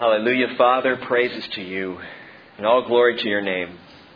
Hallelujah, Father, praises to you, and all glory to your name.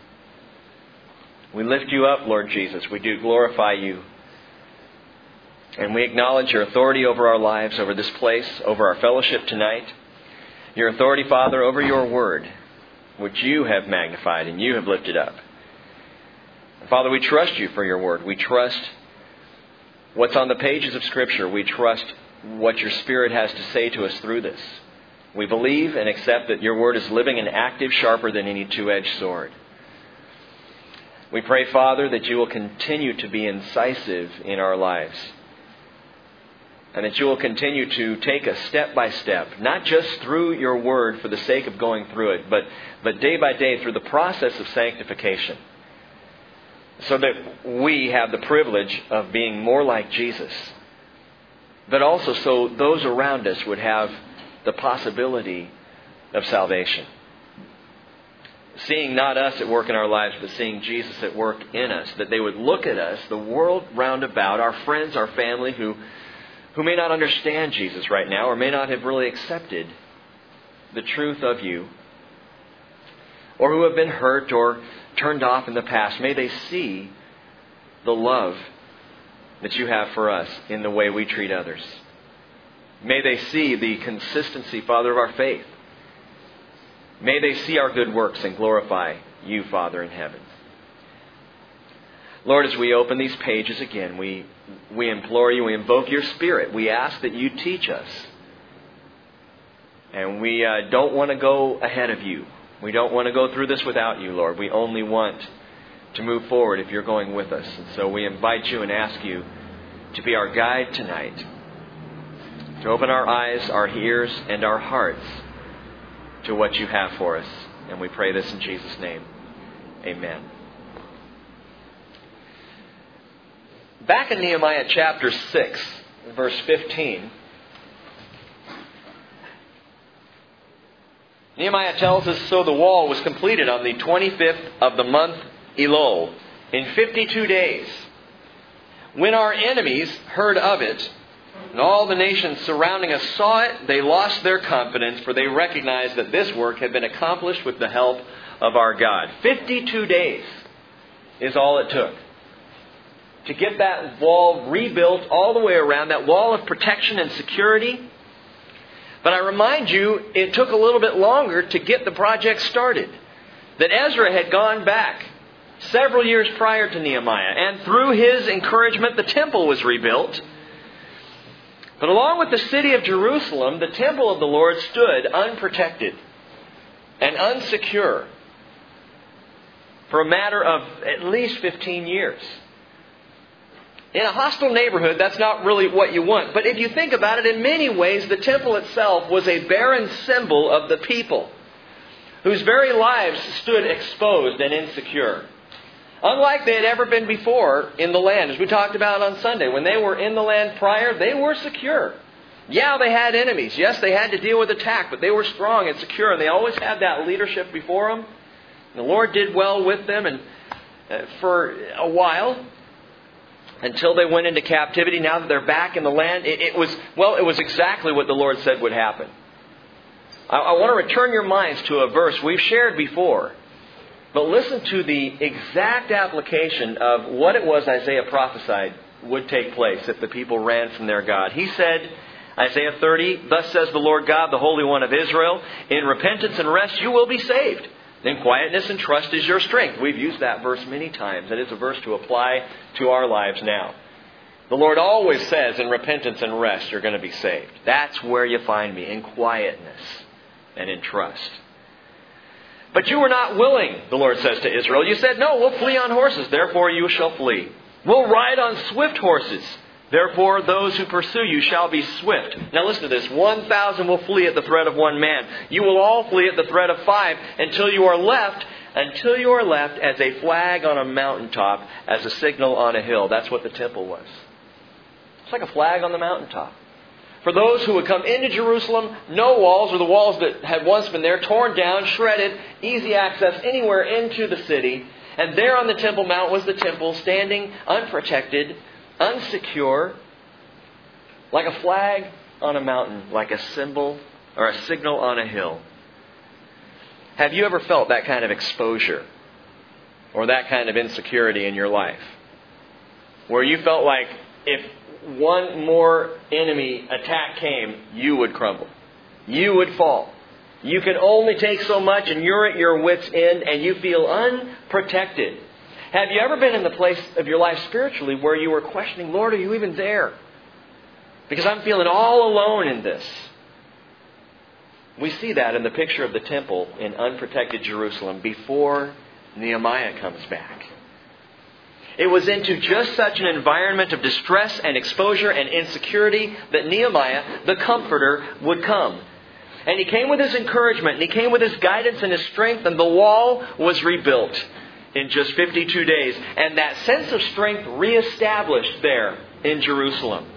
We lift you up, Lord Jesus. We do glorify you. And we acknowledge your authority over our lives, over this place, over our fellowship tonight. Your authority, Father, over your word, which you have magnified and you have lifted up. And Father, we trust you for your word. We trust what's on the pages of Scripture. We trust what your Spirit has to say to us through this. We believe and accept that your word is living and active, sharper than any two-edged sword. We pray, Father, that you will continue to be incisive in our lives. And that you will continue to take us step by step, not just through your word for the sake of going through it, but day by day through the process of sanctification. So that we have the privilege of being more like Jesus. But also so those around us would have the possibility of salvation. Seeing not us at work in our lives, but seeing Jesus at work in us. That they would look at us, the world round about, our friends, our family, who may not understand Jesus right now, or may not have really accepted the truth of you, or who have been hurt or turned off in the past. May they see the love that you have for us in the way we treat others. May they see the consistency, Father, of our faith. May they see our good works and glorify you, Father, in heaven. Lord, as we open these pages again, we implore you, we invoke your Spirit. We ask that you teach us. And we don't want to go ahead of you. We don't want to go through this without you, Lord. We only want to move forward if you're going with us. And so we invite you and ask you to be our guide tonight. To open our eyes, our ears, and our hearts to what you have for us. And we pray this in Jesus' name. Amen. Back in Nehemiah chapter 6, verse 15, Nehemiah tells us, so the wall was completed on the 25th of the month Elul, in 52 days. When our enemies heard of it, and all the nations surrounding us saw it, they lost their confidence, for they recognized that this work had been accomplished with the help of our God. 52 days is all it took to get that wall rebuilt all the way around, that wall of protection and security. But I remind you, it took a little bit longer to get the project started. That Ezra had gone back several years prior to Nehemiah, and through his encouragement, the temple was rebuilt. But along with the city of Jerusalem, the temple of the Lord stood unprotected and unsecure for a matter of at least 15 years. In a hostile neighborhood, that's not really what you want. But if you think about it, in many ways, the temple itself was a barren symbol of the people whose very lives stood exposed and insecure. Unlike they had ever been before in the land, as we talked about on Sunday. When they were in the land prior, they were secure. Yeah, they had enemies. Yes, they had to deal with attack, but they were strong and secure, and they always had that leadership before them. And the Lord did well with them, and for a while, until they went into captivity. Now that they're back in the land, it was exactly what the Lord said would happen. I want to return your minds to a verse we've shared before. But listen to the exact application of what it was Isaiah prophesied would take place if the people ran from their God. He said, Isaiah 30, thus says the Lord God, the Holy One of Israel, in repentance and rest you will be saved. In quietness and trust is your strength. We've used that verse many times. It is a verse to apply to our lives now. The Lord always says in repentance and rest you're going to be saved. That's where you find me, in quietness and in trust. But you were not willing, the Lord says to Israel. You said, no, we'll flee on horses, therefore you shall flee. We'll ride on swift horses, therefore those who pursue you shall be swift. Now listen to this. 1,000 will flee at the threat of one man. You will all flee at the threat of 5 until you are left as a flag on a mountaintop, as a signal on a hill. That's what the temple was. It's like a flag on the mountaintop. For those who would come into Jerusalem, no walls, or the walls that had once been there, torn down, shredded, easy access anywhere into the city. And there on the Temple Mount was the temple, standing unprotected, unsecure, like a flag on a mountain, like a symbol or a signal on a hill. Have you ever felt that kind of exposure or that kind of insecurity in your life? Where you felt like if one more enemy attack came, you would crumble. You would fall. You can only take so much and you're at your wit's end and you feel unprotected. Have you ever been in the place of your life spiritually where you were questioning, Lord, are you even there? Because I'm feeling all alone in this. We see that in the picture of the temple in unprotected Jerusalem before Nehemiah comes back. It was into just such an environment of distress and exposure and insecurity that Nehemiah, the Comforter, would come. And he came with his encouragement, and he came with his guidance and his strength, and the wall was rebuilt in just 52 days. And that sense of strength reestablished there in Jerusalem.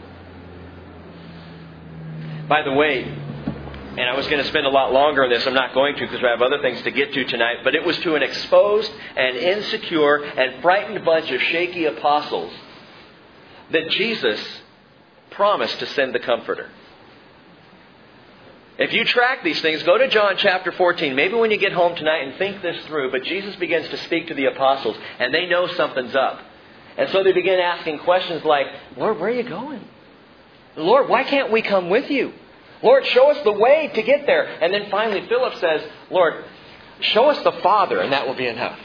By the way, and I was going to spend a lot longer on this. I'm not going to because I have other things to get to tonight. But it was to an exposed and insecure and frightened bunch of shaky apostles that Jesus promised to send the Comforter. If you track these things, go to John chapter 14. Maybe when you get home tonight and think this through. But Jesus begins to speak to the apostles and they know something's up. And so they begin asking questions like, Lord, where are you going? Lord, why can't we come with you? Lord, show us the way to get there. And then finally Philip says, Lord, show us the Father and that will be enough.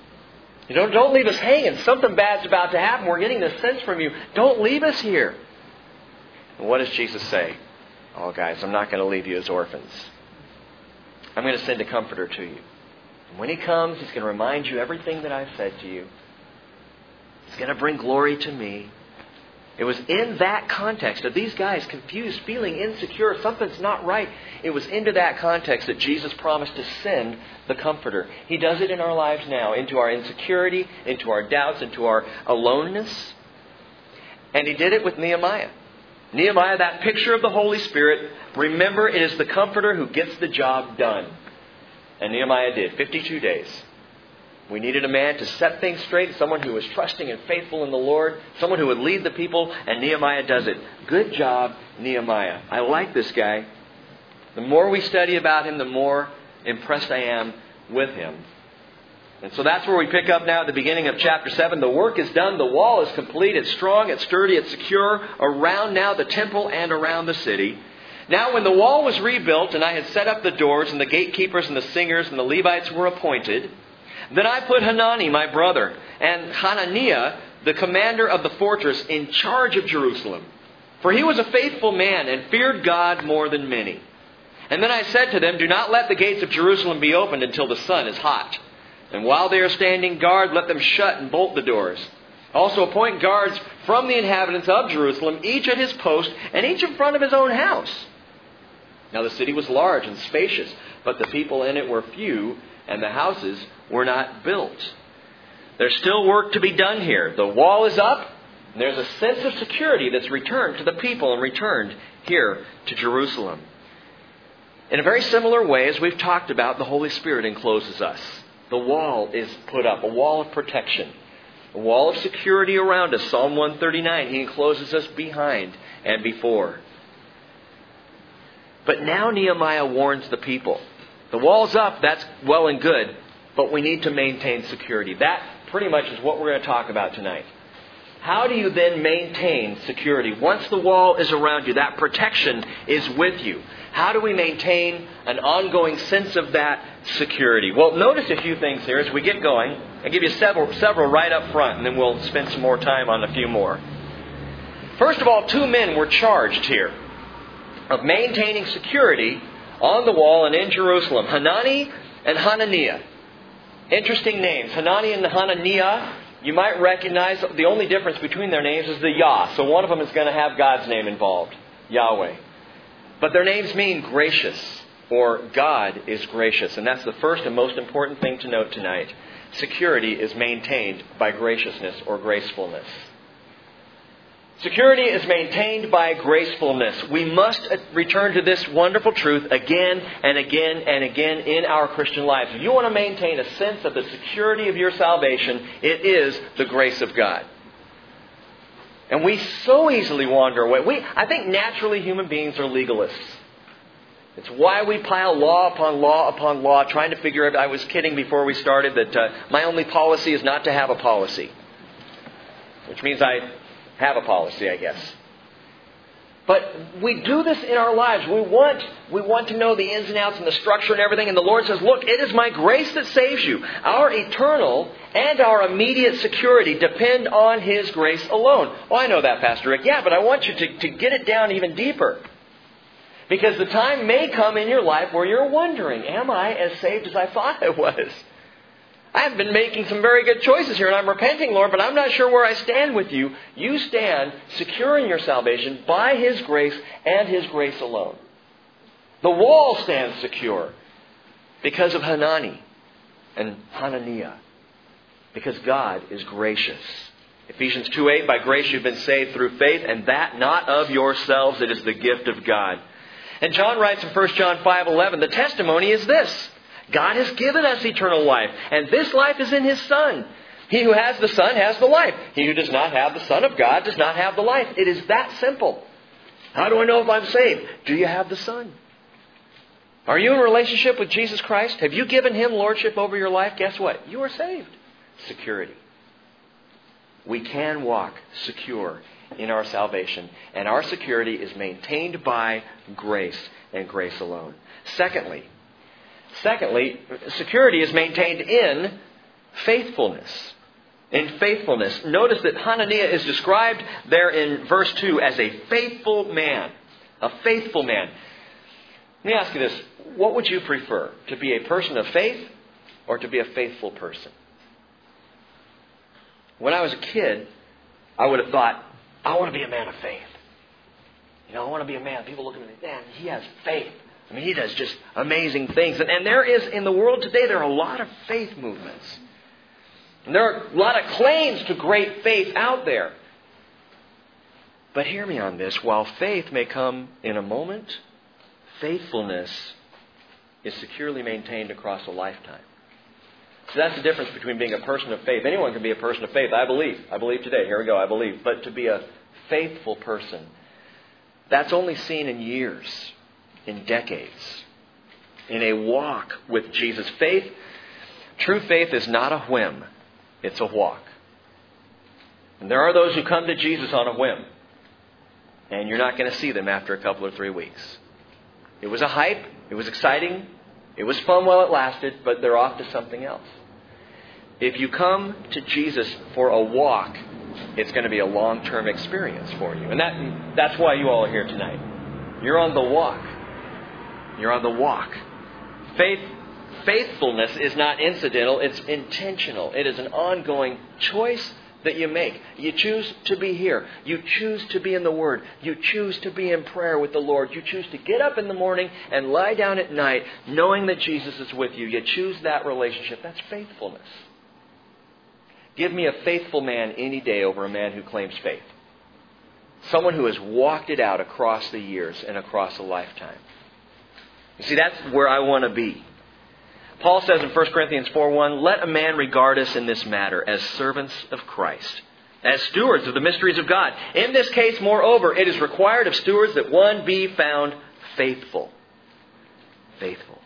Don't leave us hanging. Something bad's about to happen. We're getting this sense from you. Don't leave us here. And what does Jesus say? Oh, guys, I'm not going to leave you as orphans. I'm going to send a Comforter to you. And when He comes, He's going to remind you everything that I've said to you. He's going to bring glory to me. It was in that context of these guys confused, feeling insecure, something's not right. It was into that context that Jesus promised to send the Comforter. He does it in our lives now, into our insecurity, into our doubts, into our aloneness. And He did it with Nehemiah. Nehemiah, that picture of the Holy Spirit, remember, it is the Comforter who gets the job done. And Nehemiah did, 52 days. We needed a man to set things straight, someone who was trusting and faithful in the Lord, someone who would lead the people, and Nehemiah does it. Good job, Nehemiah. I like this guy. The more we study about him, the more impressed I am with him. And so that's where we pick up now at the beginning of chapter 7. The work is done. The wall is complete. It's strong. It's sturdy. It's secure around now the temple and around the city. Now when the wall was rebuilt and I had set up the doors and the gatekeepers and the singers and the Levites were appointed, then I put Hanani, my brother, and Hananiah, the commander of the fortress, in charge of Jerusalem. For he was a faithful man and feared God more than many. And then I said to them, do not let the gates of Jerusalem be opened until the sun is hot. And while they are standing guard, let them shut and bolt the doors. Also appoint guards from the inhabitants of Jerusalem, each at his post, and each in front of his own house. Now the city was large and spacious, but the people in it were few, and the houses were not built. There's still work to be done here. The wall is up, and there's a sense of security that's returned to the people and returned here to Jerusalem. In a very similar way, as we've talked about, the Holy Spirit encloses us. The wall is put up, a wall of protection, a wall of security around us. Psalm 139, He encloses us behind and before. But now Nehemiah warns the people. The wall's up, that's well and good, but we need to maintain security. That pretty much is what we're going to talk about tonight. How do you then maintain security? Once the wall is around you, that protection is with you. How do we maintain an ongoing sense of that security? Well, notice a few things here as we get going. I'll give you several right up front, and then we'll spend some more time on a few more. First of all, two men were charged here of maintaining security on the wall and in Jerusalem. Hanani and Hananiah. Interesting names. Hanani and Hananiah, you might recognize the only difference between their names is the Yah. So one of them is going to have God's name involved, Yahweh. But their names mean gracious, or God is gracious. And that's the first and most important thing to note tonight. Security is maintained by graciousness or gracefulness. Security is maintained by gracefulness. We must return to this wonderful truth again and again and again in our Christian lives. If you want to maintain a sense of the security of your salvation, it is the grace of God. And we so easily wander away. I think naturally human beings are legalists. It's why we pile law upon law upon law, trying to figure out. I was kidding before we started that my only policy is not to have a policy. Which means I have a policy, I guess. But we do this in our lives. We want to know the ins and outs and the structure and everything. And the Lord says, look, it is my grace that saves you. Our eternal and our immediate security depend on His grace alone. Oh, I know that, Pastor Rick. Yeah, but I want you to get it down even deeper. Because the time may come in your life where you're wondering, am I as saved as I thought I was? I've been making some very good choices here, and I'm repenting, Lord, but I'm not sure where I stand with you. You stand secure in your salvation by His grace and His grace alone. The wall stands secure because of Hanani and Hananiah, because God is gracious. Ephesians 2:8, by grace you've been saved through faith, and that not of yourselves, it is the gift of God. And John writes in 1 John 5:11, the testimony is this: God has given us eternal life, and this life is in His Son. He who has the Son has the life. He who does not have the Son of God does not have the life. It is that simple. How do I know if I'm saved? Do you have the Son? Are you in a relationship with Jesus Christ? Have you given Him lordship over your life? Guess what? You are saved. Security. We can walk secure in our salvation, and our security is maintained by grace and grace alone. Secondly, security is maintained in faithfulness. In faithfulness. Notice that Hananiah is described there in verse 2 as a faithful man. A faithful man. Let me ask you this. What would you prefer? To be a person of faith or to be a faithful person? When I was a kid, I would have thought, I want to be a man of faith. I want to be a man. People look at me, man, he has faith. I mean, he does just amazing things. And there is, in the world today, there are a lot of faith movements. And there are a lot of claims to great faith out there. But hear me on this. While faith may come in a moment, faithfulness is securely maintained across a lifetime. So that's the difference between being a person of faith. Anyone can be a person of faith. I believe. I believe today. Here we go. I believe. But to be a faithful person, that's only seen in years, in decades, in a walk with Jesus. Faith, true faith is not a whim. It's a walk. And there are those who come to Jesus on a whim. And you're not going to see them after a couple or 3 weeks. It was a hype. It was exciting. It was fun while it lasted, but they're off to something else. If you come to Jesus for a walk, it's going to be a long-term experience for you. And that's why you all are here tonight. You're on the walk. You're on the walk. Faithfulness is not incidental, it's intentional. It is an ongoing choice that you make. You choose to be here. You choose to be in the Word. You choose to be in prayer with the Lord. You choose to get up in the morning and lie down at night knowing that Jesus is with you. You choose that relationship. That's faithfulness. Give me a faithful man any day over a man who claims faith. Someone who has walked it out across the years and across a lifetime. You see, that's where I want to be. Paul says in 1 Corinthians 4:1, let a man regard us in this matter as servants of Christ, as stewards of the mysteries of God. In this case, moreover, it is required of stewards that one be found faithful. Faithful.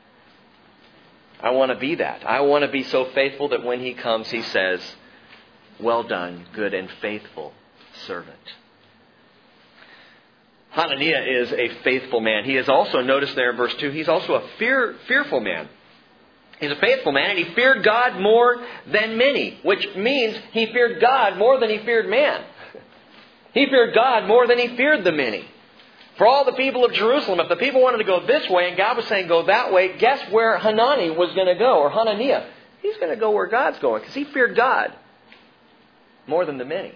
I want to be that. I want to be so faithful that when He comes, He says, well done, good and faithful servant. Hananiah is a faithful man. He is also, notice there in verse 2, he's also a fearful man. He's a faithful man, and he feared God more than many, which means he feared God more than he feared man. He feared God more than he feared the many. For all the people of Jerusalem, if the people wanted to go this way and God was saying go that way, guess where Hanani was going to go, or Hananiah? He's going to go where God's going, because he feared God more than the many.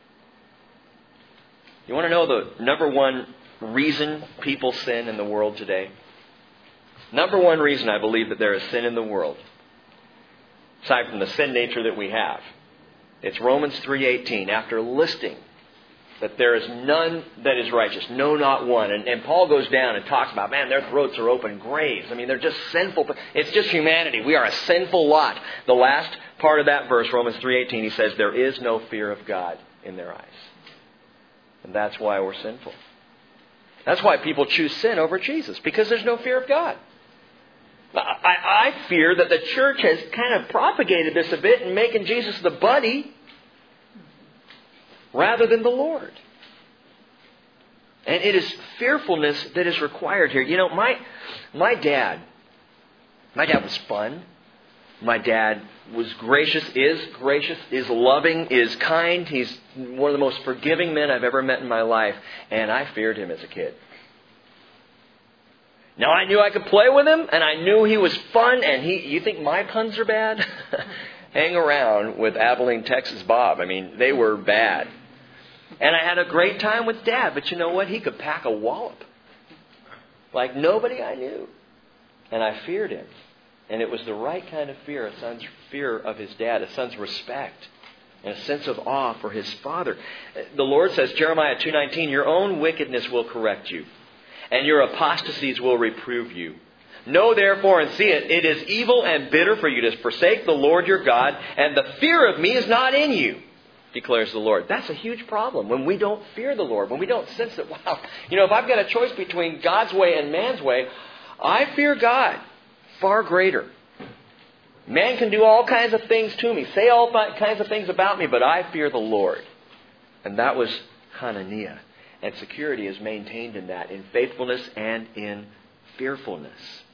You want to know the number one reason people sin in the world today? Number one reason I believe that there is sin in the world, aside from the sin nature that we have, it's Romans 3:18. After listing that there is none that is righteous, no, not one. And Paul goes down and talks about, man, their throats are open graves. I mean, they're just sinful. It's just humanity. We are a sinful lot. The last part of that verse, Romans 3:18, he says, there is no fear of God in their eyes. And that's why we're sinful. That's why people choose sin over Jesus, because there's no fear of God. I fear that the church has kind of propagated this a bit and making Jesus the buddy rather than the Lord. And it is fearfulness that is required here. You know, my dad was fun. My dad was gracious, is loving, is kind. He's one of the most forgiving men I've ever met in my life. And I feared him as a kid. Now, I knew I could play with him, and I knew he was fun. And you think my puns are bad? Hang around with Abilene, Texas Bob. I mean, they were bad. And I had a great time with Dad. But you know what? He could pack a wallop like nobody I knew. And I feared him. And it was the right kind of fear, a son's fear of his dad, a son's respect, and a sense of awe for his father. The Lord says, Jeremiah 2:19, your own wickedness will correct you, and your apostasies will reprove you. Know therefore and see it. It is evil and bitter for you to forsake the Lord your God, and the fear of me is not in you, declares the Lord. That's a huge problem when we don't fear the Lord, when we don't sense that, wow, if I've got a choice between God's way and man's way, I fear God far greater. Man can do all kinds of things to me, say all kinds of things about me, but I fear the Lord. And that was Hananiah. And security is maintained in that, in faithfulness and in fearfulness.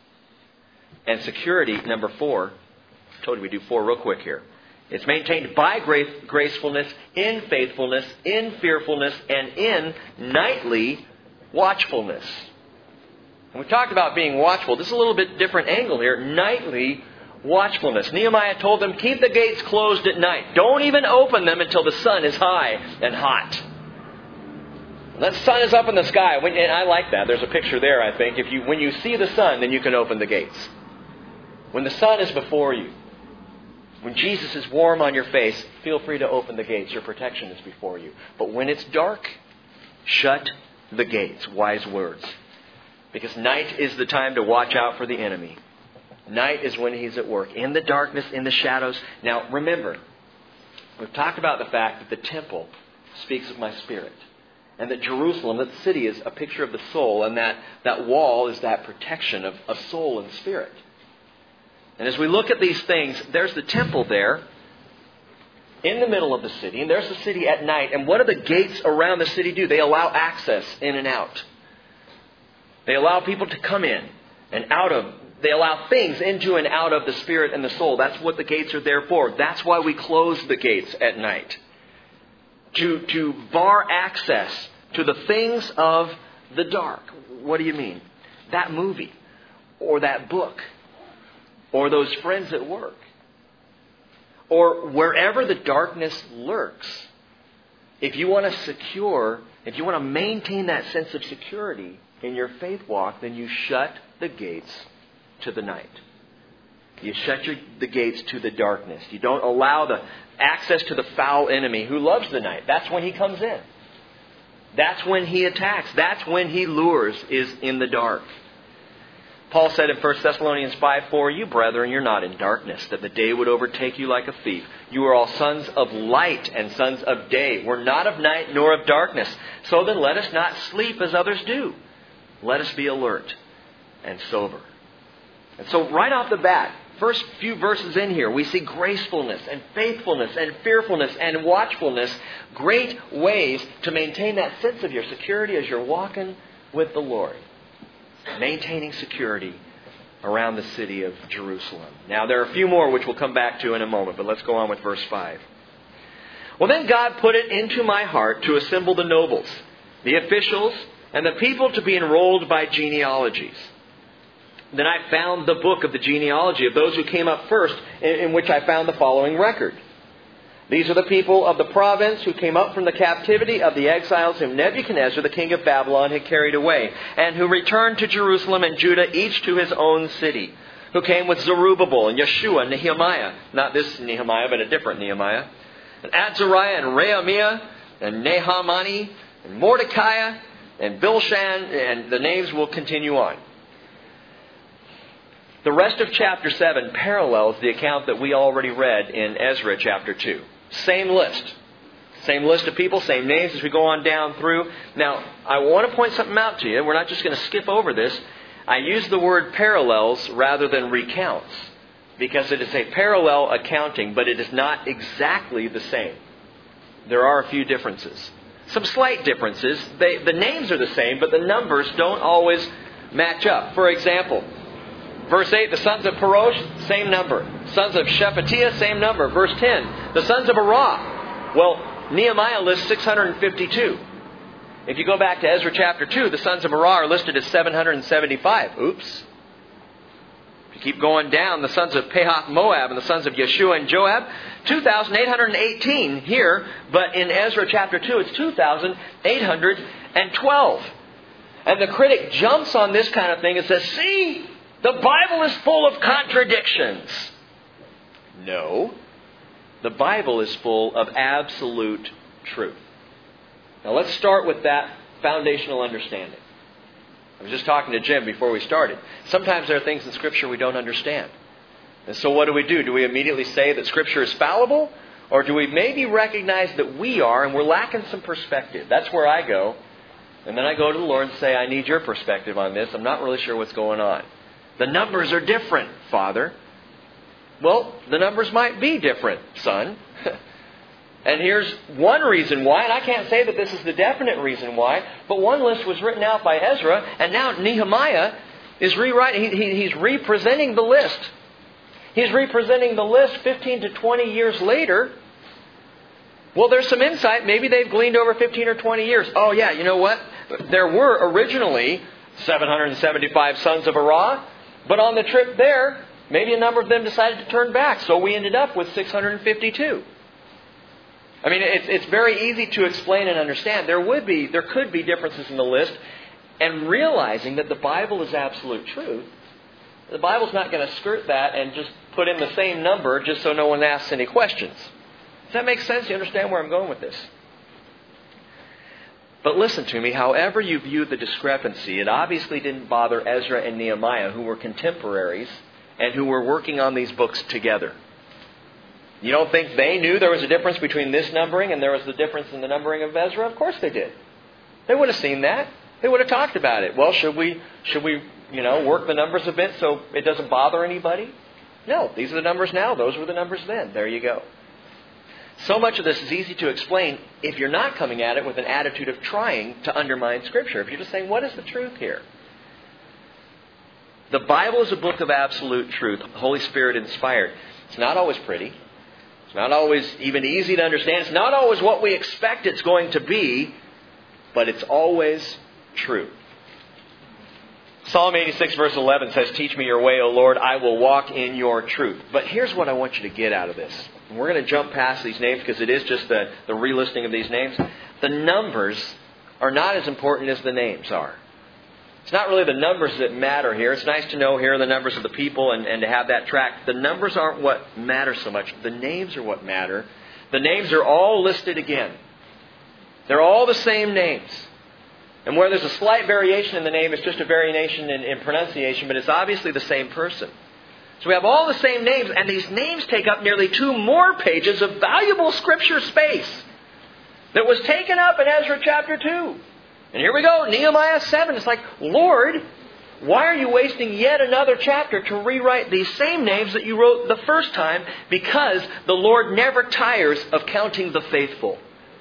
And security, number 4, I told you we'd do 4 real quick here. It's maintained by gracefulness, in faithfulness, in fearfulness, and in nightly watchfulness. And we talked about being watchful. This is a little bit different angle here. Nightly watchfulness. Nehemiah told them, keep the gates closed at night. Don't even open them until the sun is high and hot. When that sun is up in the sky, and I like that. There's a picture there, I think. When you see the sun, then you can open the gates. When the sun is before you, when Jesus is warm on your face, feel free to open the gates. Your protection is before you. But when it's dark, shut the gates. Wise words. Because night is the time to watch out for the enemy. Night is when he's at work. In the darkness, in the shadows. Now, remember, we've talked about the fact that the temple speaks of my spirit. And that Jerusalem, that city, is a picture of the soul. And that wall is that protection of soul and spirit. And as we look at these things, there's the temple there in the middle of the city. And there's the city at night. And what do the gates around the city do? They allow access in and out. They allow people to come in and out of. They allow things into and out of the spirit and the soul. That's what the gates are there for. That's why we close the gates at night. To bar access to the things of the dark. What do you mean? That movie, or that book, or those friends at work, or wherever the darkness lurks. If you want to maintain that sense of security in your faith walk, then you shut the gates to the night. You shut the gates to the darkness. You don't allow the access to the foul enemy who loves the night. That's when he comes in. That's when he attacks. That's when he lures, is in the dark. Paul said in 1 Thessalonians 5:4, you brethren, you're not in darkness, that the day would overtake you like a thief. You are all sons of light and sons of day. We're not of night nor of darkness. So then let us not sleep as others do. Let us be alert and sober. And so right off the bat, first few verses in here, we see gracefulness and faithfulness and fearfulness and watchfulness. Great ways to maintain that sense of your security as you're walking with the Lord. Maintaining security around the city of Jerusalem. Now, there are a few more which we'll come back to in a moment, but let's go on with verse 5. Well, then God put it into my heart to assemble the nobles, the officials, and the people to be enrolled by genealogies. Then I found the book of the genealogy of those who came up first, in which I found the following record. These are the people of the province who came up from the captivity of the exiles whom Nebuchadnezzar, the king of Babylon, had carried away, and who returned to Jerusalem and Judah, each to his own city, who came with Zerubbabel and Yeshua and Nehemiah, not this Nehemiah, but a different Nehemiah, and Azariah and Rehemiah and Nahamani and Mordecai and Bilshan, and the names will continue on. The rest of chapter 7 parallels the account that we already read in Ezra chapter 2. Same list. Same list of people, same names as we go on down through. Now, I want to point something out to you. We're not just going to skip over this. I use the word parallels rather than recounts, because it is a parallel accounting, but it is not exactly the same. There are a few differences. Some slight differences. The names are the same, but the numbers don't always match up. For example, verse 8, the sons of Parosh, same number. Sons of Shephatiah, same number. Verse 10, the sons of Arah. Well, Nehemiah lists 652. If you go back to Ezra chapter 2, the sons of Arah are listed as 775. Oops. If you keep going down, the sons of Pahath Moab and the sons of Yeshua and Joab, 2,818 here, but in Ezra chapter 2 it's 2,812. And the critic jumps on this kind of thing and says, see, the Bible is full of contradictions. No. The Bible is full of absolute truth. Now let's start with that foundational understanding. I was just talking to Jim before we started. Sometimes there are things in Scripture we don't understand. And so what do? Do we immediately say that Scripture is fallible? Or do we maybe recognize that we are and we're lacking some perspective? That's where I go. And then I go to the Lord and say, I need your perspective on this. I'm not really sure what's going on. The numbers are different, Father. Well, the numbers might be different, son. And here's one reason why, and I can't say that this is the definite reason why, but one list was written out by Ezra, and now Nehemiah is rewriting. He's representing the list. He's representing the list 15 to 20 years later. Well, there's some insight. Maybe they've gleaned over 15 or 20 years. Oh yeah, you know what? There were originally 775 sons of Arah, but on the trip there, maybe a number of them decided to turn back, so we ended up with 652. I mean, it's very easy to explain and understand. There could be differences in the list, and realizing that the Bible is absolute truth, the Bible's not going to skirt that and just put in the same number just so no one asks any questions. Does that make sense? You understand where I'm going with this? But listen to me, however you view the discrepancy, it obviously didn't bother Ezra and Nehemiah, who were contemporaries and who were working on these books together. You don't think they knew there was a difference between this numbering and there was the difference in the numbering of Ezra? Of course they did. They would have seen that. They would have talked about it. Well, should we work the numbers a bit so it doesn't bother anybody? No, these are the numbers now. Those were the numbers then. There you go. So much of this is easy to explain if you're not coming at it with an attitude of trying to undermine Scripture. If you're just saying, what is the truth here? The Bible is a book of absolute truth, Holy Spirit inspired. It's not always pretty. It's not always even easy to understand. It's not always what we expect it's going to be, but it's always true. Psalm 86 verse 11 says, teach me your way, O Lord, I will walk in your truth. But here's what I want you to get out of this. And we're going to jump past these names because it is just the relisting of these names. The numbers are not as important as the names are. It's not really the numbers that matter here. It's nice to know here are the numbers of the people and to have that track. The numbers aren't what matter so much. The names are what matter. The names are all listed again. They're all the same names. And where there's a slight variation in the name, it's just a variation in pronunciation, but it's obviously the same person. So we have all the same names, and these names take up nearly 2 more pages of valuable Scripture space that was taken up in Ezra chapter 2. And here we go, Nehemiah 7. It's like, Lord, why are you wasting yet another chapter to rewrite these same names that you wrote the first time? Because the Lord never tires of counting the faithful.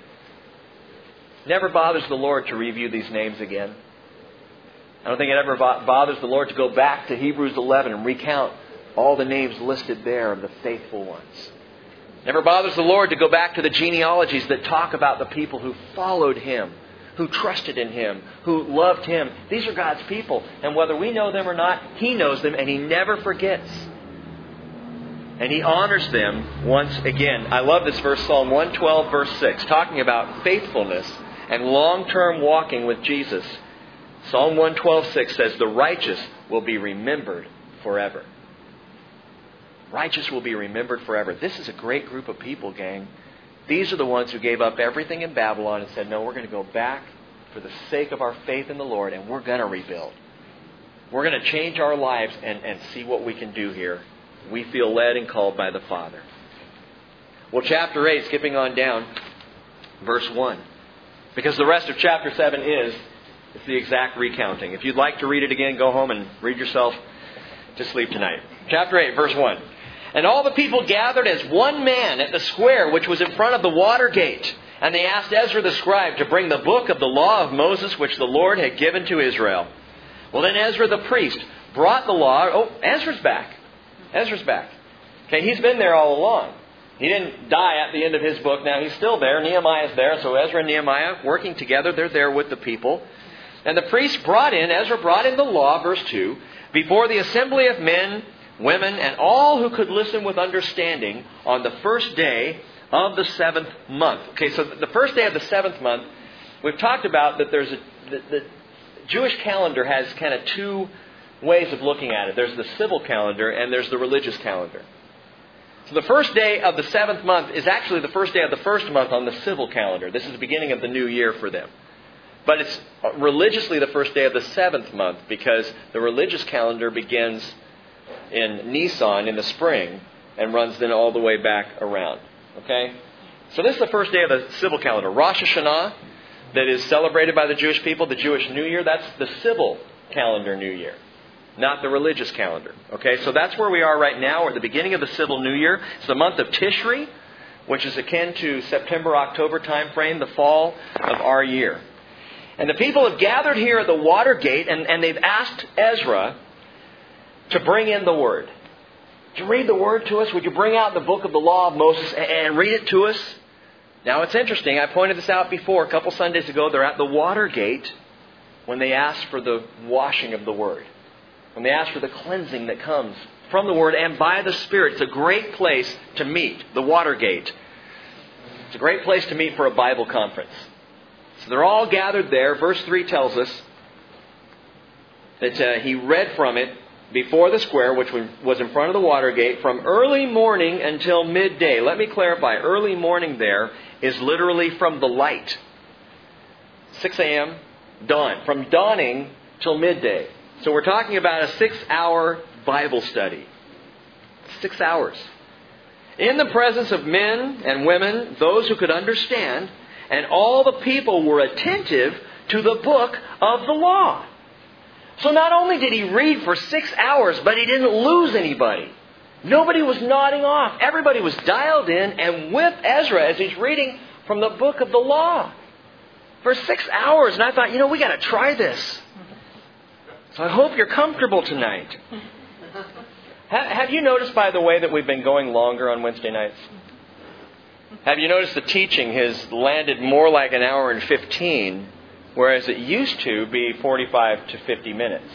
Never bothers the Lord to review these names again. I don't think it ever bothers the Lord to go back to Hebrews 11 and recount all the names listed there of the faithful ones. Never bothers the Lord to go back to the genealogies that talk about the people who followed Him, who trusted in Him, who loved Him. These are God's people. And whether we know them or not, He knows them and He never forgets. And He honors them once again. I love this verse, Psalm 112, verse 6, talking about faithfulness and long-term walking with Jesus. Psalm 112:6 says, the righteous will be remembered forever. Righteous will be remembered forever. This is a great group of people, gang. These are the ones who gave up everything in Babylon and said, no, we're going to go back for the sake of our faith in the Lord, and we're going to rebuild. We're going to change our lives and see what we can do here. We feel led and called by the Father. Well, chapter 8, skipping on down, verse 1. Because the rest of chapter 7 is the exact recounting. If you'd like to read it again, go home and read yourself to sleep tonight. Chapter 8, verse 1. And all the people gathered as one man at the square which was in front of the water gate. And they asked Ezra the scribe to bring the book of the law of Moses which the Lord had given to Israel. Well, then Ezra the priest brought the law. Oh, Ezra's back. Ezra's back. Okay, he's been there all along. He didn't die at the end of his book. Now he's still there. Nehemiah's there. So Ezra and Nehemiah working together. They're there with the people. And the priest Ezra brought in the law, verse 2, before the assembly of men, women, and all who could listen with understanding on the first day of the 7th month. Okay, so the first day of the 7th month, we've talked about that the Jewish calendar has kind of two ways of looking at it. There's the civil calendar and there's the religious calendar. So the first day of the 7th month is actually the first day of the first month on the civil calendar. This is the beginning of the new year for them. But it's religiously the first day of the 7th month because the religious calendar begins in Nisan in the spring and runs then all the way back around. Okay? So this is the first day of the civil calendar. Rosh Hashanah, that is celebrated by the Jewish people, the Jewish New Year, that's the civil calendar New Year, not the religious calendar. Okay? So that's where we are right now. We're at the beginning of the civil New Year. It's the month of Tishri, which is akin to September-October time frame, the fall of our year. And the people have gathered here at the water gate and they've asked Ezra to bring in the Word. Would you read the Word to us? Would you bring out the book of the law of Moses and read it to us? Now it's interesting. I pointed this out before. A couple Sundays ago, they're at the water gate when they ask for the washing of the Word. When they ask for the cleansing that comes from the Word and by the Spirit. It's a great place to meet, the water gate. It's a great place to meet for a Bible conference. So they're all gathered there. Verse 3 tells us that he read from it before the square, which was in front of the water gate, from early morning until midday. Let me clarify. Early morning there is literally from the light. 6 a.m., dawn. From dawning till midday. So we're talking about a 6-hour Bible study. 6 hours. In the presence of men and women, those who could understand, and all the people were attentive to the book of the law. So not only did he read for 6 hours, but he didn't lose anybody. Nobody was nodding off. Everybody was dialed in and with Ezra as he's reading from the book of the law. For 6 hours. And I thought, we got to try this. So I hope you're comfortable tonight. Have you noticed, by the way, that we've been going longer on Wednesday nights? Have you noticed the teaching has landed more like an hour and 15, whereas it used to be 45 to 50 minutes?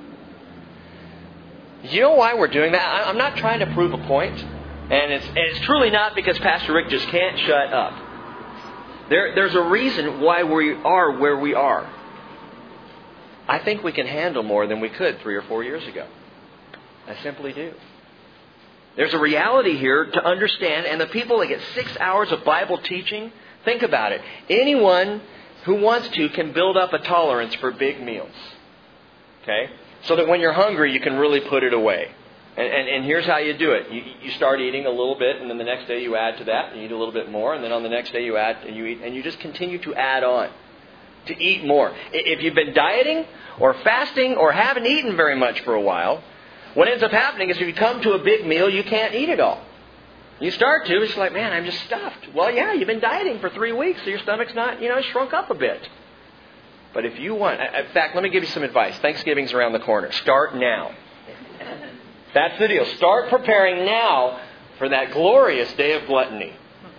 You know why we're doing that? I'm not trying to prove a point, and it's truly not because Pastor Rick just can't shut up. There's a reason why we are where we are. I think we can handle more than we could 3 or 4 years ago. I simply do. There's a reality here to understand, and the people that get 6 hours of Bible teaching, think about it. Anyone who wants to can build up a tolerance for big meals. Okay? So that when you're hungry, you can really put it away. And here's how you do it. You start eating a little bit, and then the next day you add to that, and you eat a little bit more, and then on the next day you add, and you eat, and you just continue to add on. To eat more. If you've been dieting, or fasting, or haven't eaten very much for a while, what ends up happening is if you come to a big meal, you can't eat it all. You start to, it's like, man, I'm just stuffed. Well, yeah, you've been dieting for 3 weeks, so your stomach's not, shrunk up a bit. But if you want, in fact, let me give you some advice. Thanksgiving's around the corner. Start now. That's the deal. Start preparing now for that glorious day of gluttony.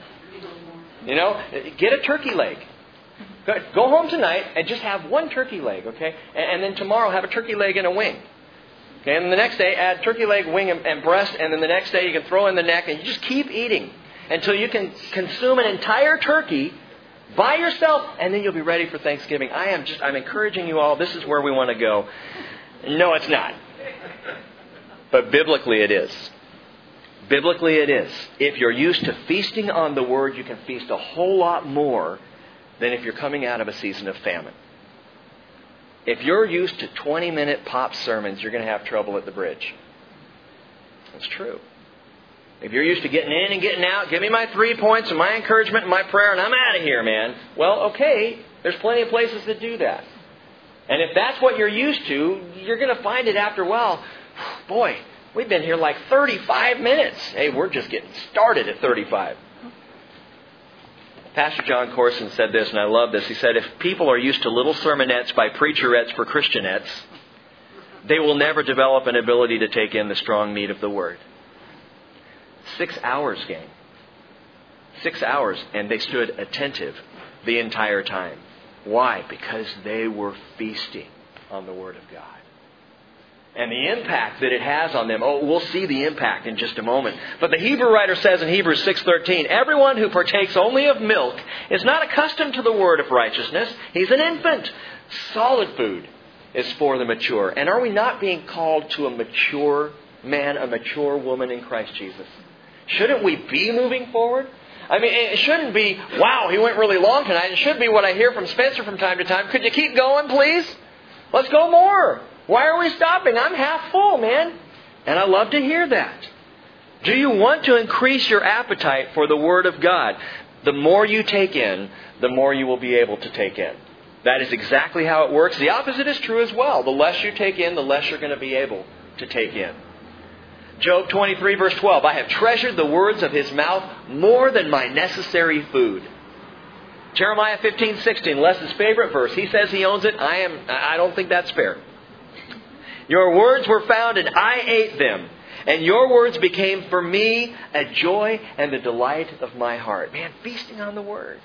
Get a turkey leg. Go home tonight and just have one turkey leg, okay? And then tomorrow have a turkey leg and a wing. Okay, and the next day add turkey leg, wing, and breast, and then the next day you can throw in the neck, and you just keep eating until you can consume an entire turkey by yourself, and then you'll be ready for Thanksgiving. I'm encouraging you all. This is where we want to go. No, it's not. But biblically it is. Biblically it is. If you're used to feasting on the Word, you can feast a whole lot more than if you're coming out of a season of famine. If you're used to 20-minute pop sermons, you're going to have trouble at the bridge. That's true. If you're used to getting in and getting out, give me my 3 points and my encouragement and my prayer and I'm out of here, man. Well, okay, there's plenty of places that do that. And if that's what you're used to, you're going to find it after a while. Boy, we've been here like 35 minutes. Hey, we're just getting started at 35. Pastor John Corson said this, and I love this. He said, if people are used to little sermonettes by preacherettes for Christianettes, they will never develop an ability to take in the strong meat of the Word. 6 hours, gang. 6 hours, and they stood attentive the entire time. Why? Because they were feasting on the Word of God. And the impact that it has on them, we'll see the impact in just a moment. But the Hebrew writer says in Hebrews 6:13, everyone who partakes only of milk is not accustomed to the word of righteousness. He's an infant. Solid food is for the mature. And are we not being called to a mature man, a mature woman in Christ Jesus? Shouldn't we be moving forward? I mean, it shouldn't be, wow, he went really long tonight. It should be what I hear from Spencer from time to time. Could you keep going, please? Let's go more. Why are we stopping? I'm half full, man. And I love to hear that. Do you want to increase your appetite for the Word of God? The more you take in, the more you will be able to take in. That is exactly how it works. The opposite is true as well. The less you take in, the less you're going to be able to take in. Job 23 verse 12, I have treasured the words of His mouth more than my necessary food. Jeremiah 15:16, Les' favorite verse. He says he owns it. I don't think that's fair. Your words were found and I ate them. And your words became for me a joy and the delight of my heart. Man, feasting on the Word.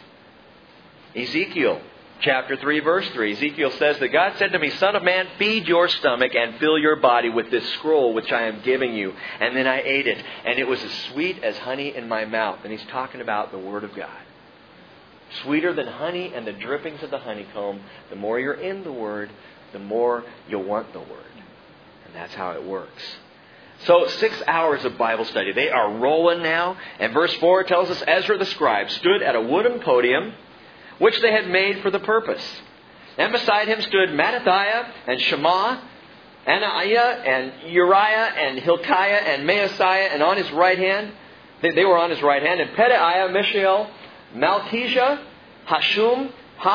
Ezekiel chapter 3 verse 3. Ezekiel says that God said to me, Son of man, feed your stomach and fill your body with this scroll which I am giving you. And then I ate it. And it was as sweet as honey in my mouth. And he's talking about the Word of God. Sweeter than honey and the drippings of the honeycomb. The more you're in the Word, the more you'll want the Word. And that's how it works. So 6 hours of Bible study. They are rolling now. And verse 4 tells us Ezra the scribe stood at a wooden podium which they had made for the purpose. And beside him stood Mattithiah and Shema, Anaiah and Uriah and Hilkiah and Maaseiah, and on his right hand, they were on his right hand, and Pedaiah, Mishael, Malchijah, Hashum,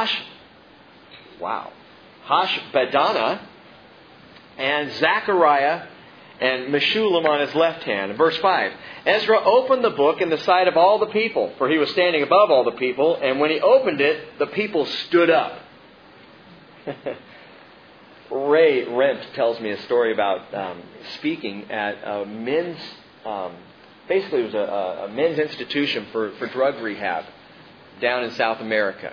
Hashbaddanah, and Zechariah, and Meshullam on his left hand. Verse 5, Ezra opened the book in the sight of all the people, for he was standing above all the people, and when he opened it, the people stood up. Ray Rent tells me a story about speaking at a men's, basically it was a men's institution for drug rehab down in South America.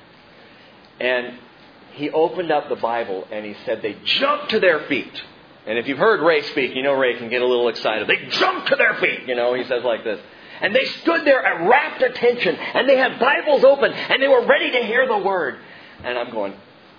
And he opened up the Bible and he said they jumped to their feet. And if you've heard Ray speak, you know Ray can get a little excited. They jumped to their feet, he says like this. And they stood there at rapt attention. And they had Bibles open. And they were ready to hear the Word. And I'm going.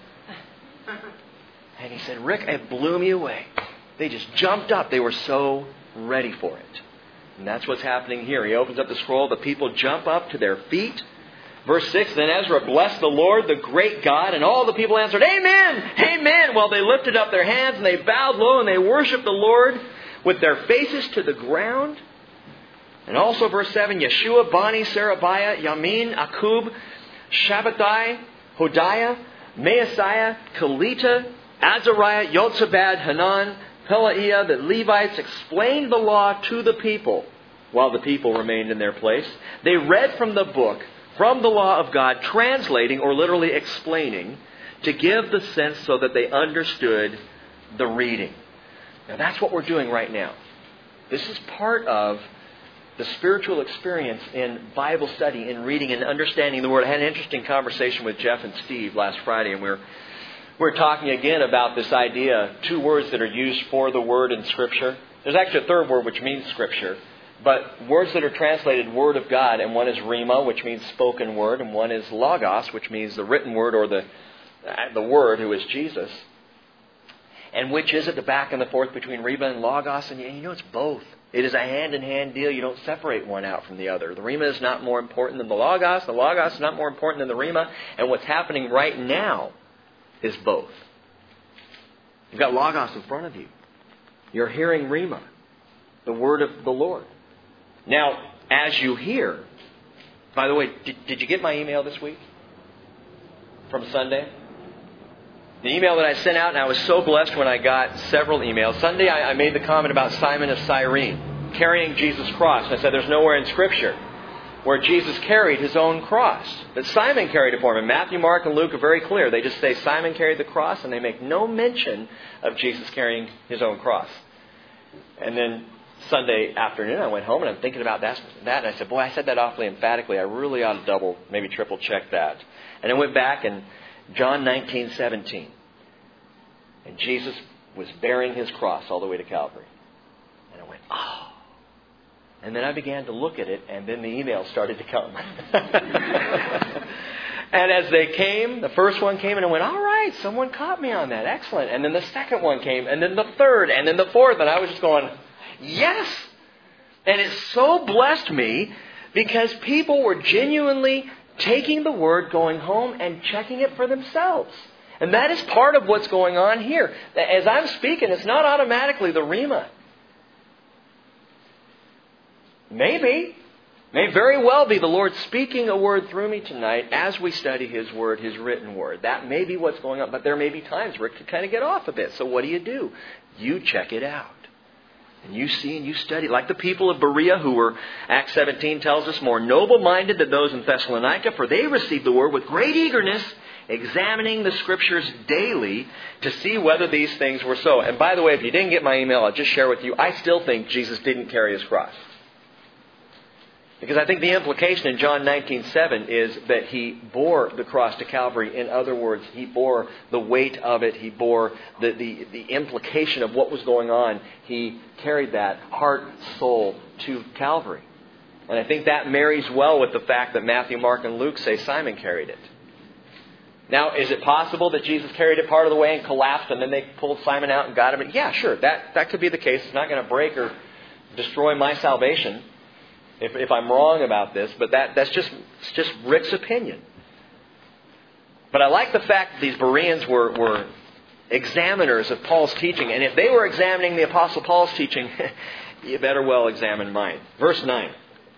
And he said, Rick, it blew me away. They just jumped up. They were so ready for it. And that's what's happening here. He opens up the scroll. The people jump up to their feet. Verse 6, then Ezra blessed the Lord, the great God, and all the people answered, Amen! Amen! Well, they lifted up their hands and they bowed low and they worshiped the Lord with their faces to the ground. And also verse 7, Yeshua, Bani, Sarabiah, Yamin, Akub, Shabbatai, Hodiah, Maaseiah, Kelita, Azariah, Yotzabad, Hanan, Pelaiah, the Levites explained the law to the people while the people remained in their place. They read from the book, from the law of God, translating or literally explaining to give the sense so that they understood the reading. Now that's what we're doing right now. This is part of the spiritual experience in Bible study, in reading and understanding the Word. I had an interesting conversation with Jeff and Steve last Friday, and we're talking again about this idea, 2 words that are used for the Word in Scripture. There's actually a third word which means Scripture. But words that are translated Word of God, and one is Rhema, which means spoken word, and one is Logos, which means the written word or the Word, who is Jesus. And which is it, the back and the forth between Rhema and Logos? And it's both. It is a hand-in-hand deal. You don't separate one out from the other. The Rhema is not more important than the Logos. The Logos is not more important than the Rhema. And what's happening right now is both. You've got Logos in front of you. You're hearing Rhema, the word of the Lord. Now, as you hear, by the way, did you get my email this week? From Sunday? The email that I sent out, and I was so blessed when I got several emails. Sunday, I made the comment about Simon of Cyrene carrying Jesus' cross. And I said there's nowhere in Scripture where Jesus carried His own cross. That Simon carried it for him. And Matthew, Mark, and Luke are very clear. They just say Simon carried the cross, and they make no mention of Jesus carrying His own cross. And then Sunday afternoon, I went home, and I'm thinking about that. And I said, boy, I said that awfully emphatically. I really ought to double, maybe triple check that. And I went back, and John 19:17. And Jesus was bearing His cross all the way to Calvary. And I went, oh. And then I began to look at it, and then the emails started to come. And as they came, the first one came, and I went, all right, someone caught me on that. Excellent. And then the second one came, and then the third, and then the fourth. And I was just going, yes. And it so blessed me because people were genuinely taking the Word, going home, and checking it for themselves. And that is part of what's going on here. As I'm speaking, it's not automatically the Rhema. Maybe. May very well be the Lord speaking a word through me tonight as we study His Word, His written Word. That may be what's going on. But there may be times where it could kind of get off a bit. So what do? You check it out. And you see and you study. Like the people of Berea who were, Acts 17 tells us, more noble-minded than those in Thessalonica, for they received the Word with great eagerness, examining the Scriptures daily to see whether these things were so. And by the way, if you didn't get my email, I'll just share with you, I still think Jesus didn't carry His cross. Because I think the implication in John 19:7 is that He bore the cross to Calvary. In other words, He bore the weight of it. He bore the implication of what was going on. He carried that heart, soul to Calvary. And I think that marries well with the fact that Matthew, Mark, and Luke say Simon carried it. Now, is it possible that Jesus carried it part of the way and collapsed and then they pulled Simon out and got him? Yeah, sure. That could be the case. It's not going to break or destroy my salvation if I'm wrong about this. But that's just Rick's opinion. But I like the fact that these Bereans were examiners of Paul's teaching. And if they were examining the Apostle Paul's teaching, you better well examine mine. Verse 9.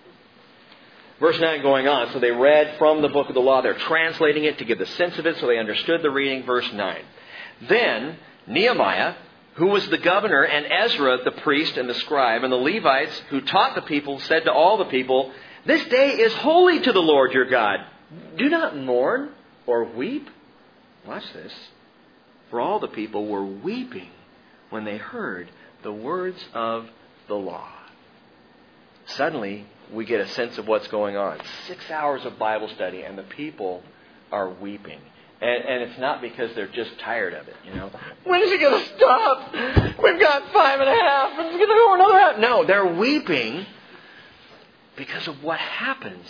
Verse 9 going on. So they read from the book of the law. They're translating it to give the sense of it so they understood the reading. Verse 9. Then Nehemiah, who was the governor, and Ezra, the priest and the scribe, and the Levites who taught the people, said to all the people, "This day is holy to the Lord your God. Do not mourn or weep." Watch this. For all the people were weeping when they heard the words of the law. Suddenly, we get a sense of what's going on. 6 hours of Bible study, and the people are weeping. And it's not because they're just tired of it, you know. When is it going to stop? We've got 5.5. It's going to go another half. No, they're weeping because of what happens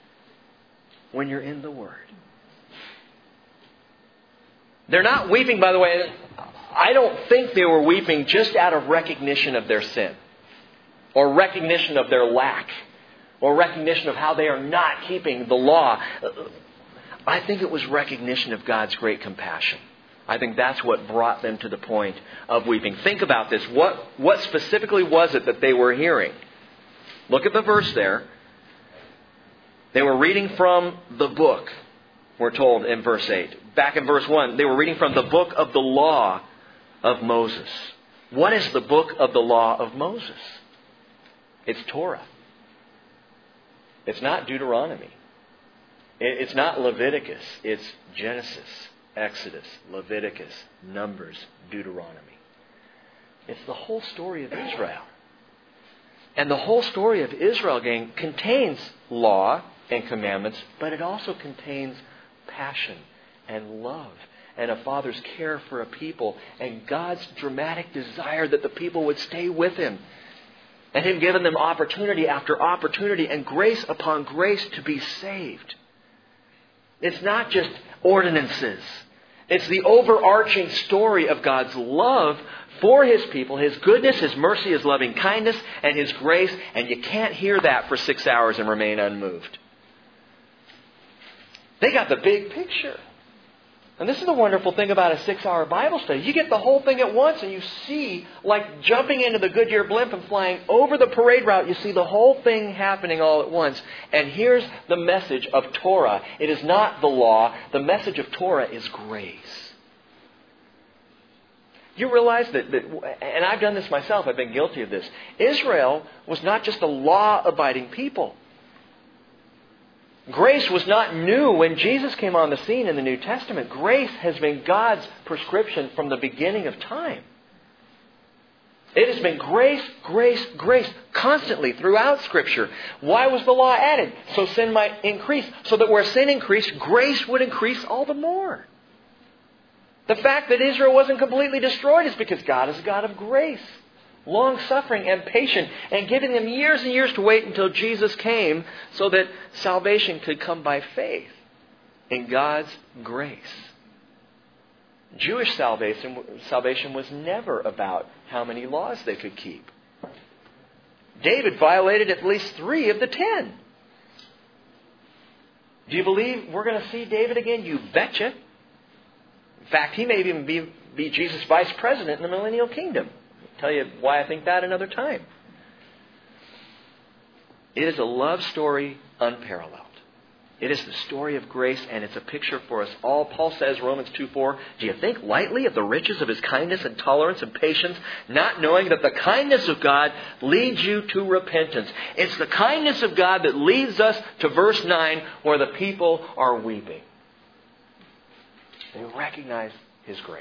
when you're in the Word. They're not weeping, by the way. I don't think they were weeping just out of recognition of their sin, or recognition of their lack, or recognition of how they are not keeping the law. I think it was recognition of God's great compassion. I think that's what brought them to the point of weeping. Think about this. What specifically was it that they were hearing? Look at the verse there. They were reading from the book, we're told in verse 8. Back in verse 1, they were reading from the book of the law of Moses. What is the book of the law of Moses? It's Torah. It's not Deuteronomy. It's not Leviticus. It's Genesis, Exodus, Leviticus, Numbers, Deuteronomy. It's the whole story of Israel. And the whole story of Israel, gang, contains law and commandments, but it also contains passion and love and a father's care for a people and God's dramatic desire that the people would stay with Him. And Him giving them opportunity after opportunity and grace upon grace to be saved. It's not just ordinances. It's the overarching story of God's love for His people, His goodness, His mercy, His loving kindness, and His grace. And you can't hear that for 6 hours and remain unmoved. They got the big picture. And this is the wonderful thing about a 6-hour Bible study. You get the whole thing at once and you see, like jumping into the Goodyear blimp and flying over the parade route, you see the whole thing happening all at once. And here's the message of Torah. It is not the law. The message of Torah is grace. You realize that, and I've done this myself, I've been guilty of this. Israel was not just a law-abiding people. Grace was not new when Jesus came on the scene in the New Testament. Grace has been God's prescription from the beginning of time. It has been grace, grace, grace, constantly throughout Scripture. Why was the law added? So sin might increase. So that where sin increased, grace would increase all the more. The fact that Israel wasn't completely destroyed is because God is a God of grace. Long-suffering and patient, and giving them years and years to wait until Jesus came so that salvation could come by faith in God's grace. Jewish salvation was never about how many laws they could keep. David violated at least 3 of the 10. Do you believe we're going to see David again? You betcha. In fact, he may even be Jesus' vice president in the millennial kingdom. I'll tell you why I think that another time. It is a love story unparalleled. It is the story of grace, and it's a picture for us all. Paul says, Romans 2:4, do you think lightly of the riches of His kindness and tolerance and patience, not knowing that the kindness of God leads you to repentance? It's the kindness of God that leads us to verse 9, where the people are weeping. They recognize His grace.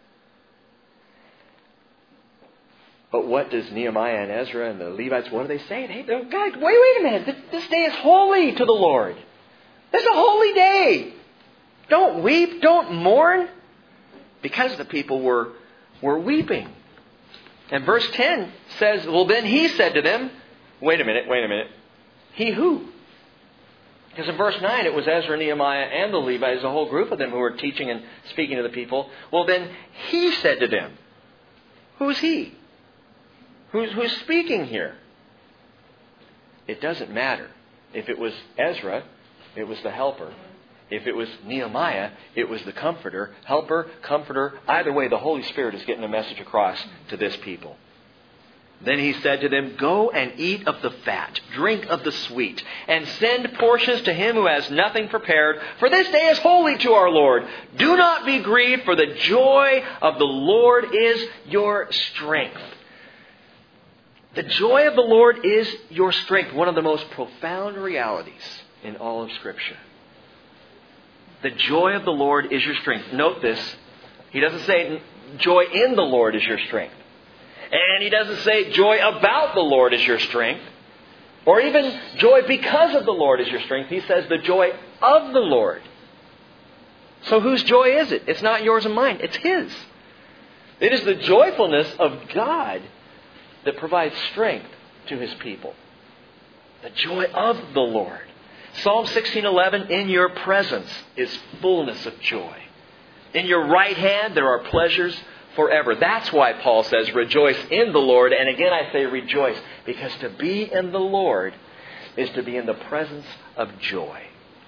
But what does Nehemiah and Ezra and the Levites, what do they say? Hey, God, wait a minute. This day is holy to the Lord. This is a holy day. Don't weep. Don't mourn. Because the people were weeping. And verse 10 says, well, then he said to them, wait a minute. He who? Because in verse 9 it was Ezra, Nehemiah, and the Levites, a whole group of them who were teaching and speaking to the people. Well, then he said to them. Who's he? Who's speaking here? It doesn't matter. If it was Ezra, it was the helper. If it was Nehemiah, it was the comforter. Helper, comforter. Either way, the Holy Spirit is getting a message across to this people. Then he said to them, go and eat of the fat, drink of the sweet, and send portions to him who has nothing prepared. For this day is holy to our Lord. Do not be grieved, for the joy of the Lord is your strength. The joy of the Lord is your strength. One of the most profound realities in all of Scripture. The joy of the Lord is your strength. Note this. He doesn't say joy in the Lord is your strength. And he doesn't say joy about the Lord is your strength. Or even joy because of the Lord is your strength. He says the joy of the Lord. So whose joy is it? It's not yours and mine. It's His. It is the joyfulness of God that provides strength to His people. The joy of the Lord. Psalm 16:11, in your presence is fullness of joy. In your right hand there are pleasures forever. That's why Paul says, rejoice in the Lord. And again I say rejoice, because to be in the Lord is to be in the presence of joy.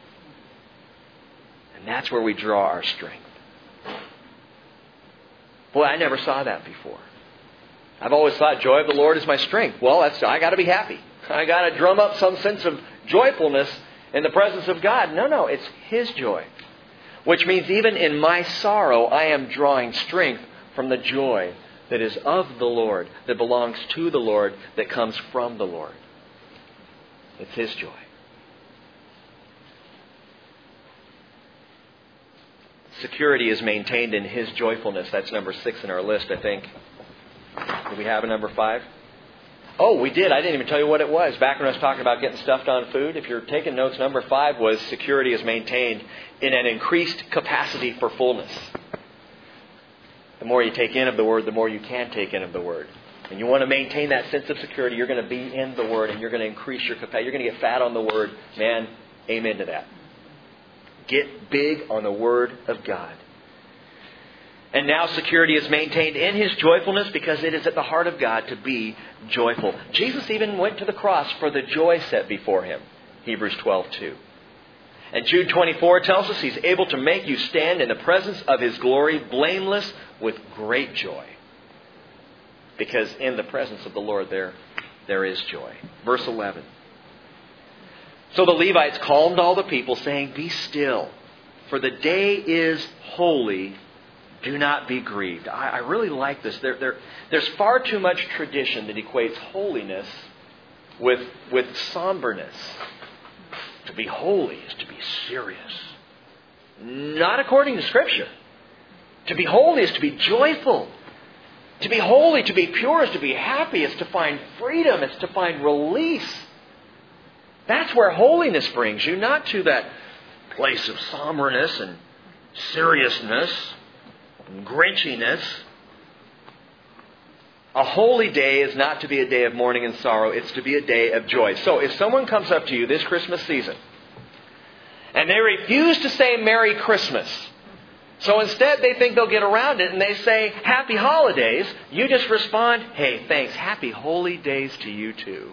And that's where we draw our strength. Boy, I never saw that before. I've always thought joy of the Lord is my strength. Well, I got to be happy. I got to drum up some sense of joyfulness in the presence of God. No, it's His joy. Which means even in my sorrow, I am drawing strength from the joy that is of the Lord, that belongs to the Lord, that comes from the Lord. It's His joy. Security is maintained in His joyfulness. That's number 6 in our list, I think. Do we have a number 5? Oh, we did. I didn't even tell you what it was. Back when I was talking about getting stuffed on food, if you're taking notes, number 5 was security is maintained in an increased capacity for fullness. The more you take in of the Word, the more you can take in of the Word. And you want to maintain that sense of security, you're going to be in the Word and you're going to increase your capacity. You're going to get fat on the Word. Man, amen to that. Get big on the Word of God. And now security is maintained in His joyfulness because it is at the heart of God to be joyful. Jesus even went to the cross for the joy set before Him. Hebrews 12:2. And Jude 24 tells us He's able to make you stand in the presence of His glory blameless with great joy. Because in the presence of the Lord there is joy. Verse 11. So the Levites calmed all the people, saying, "Be still, for the day is holy. Do not be grieved." I really like this. There's far too much tradition that equates holiness with somberness. To be holy is to be serious. Not according to Scripture. To be holy is to be joyful. To be holy, to be pure, is to be happy. It's to find freedom. It's to find release. That's where holiness brings you, not to that place of somberness and seriousness and grinchiness. A holy day is not to be a day of mourning and sorrow. It's to be a day of joy. So if someone comes up to you this Christmas season and they refuse to say Merry Christmas, so instead they think they'll get around it and they say Happy Holidays, you just respond, "Hey, thanks. Happy holy days to you too."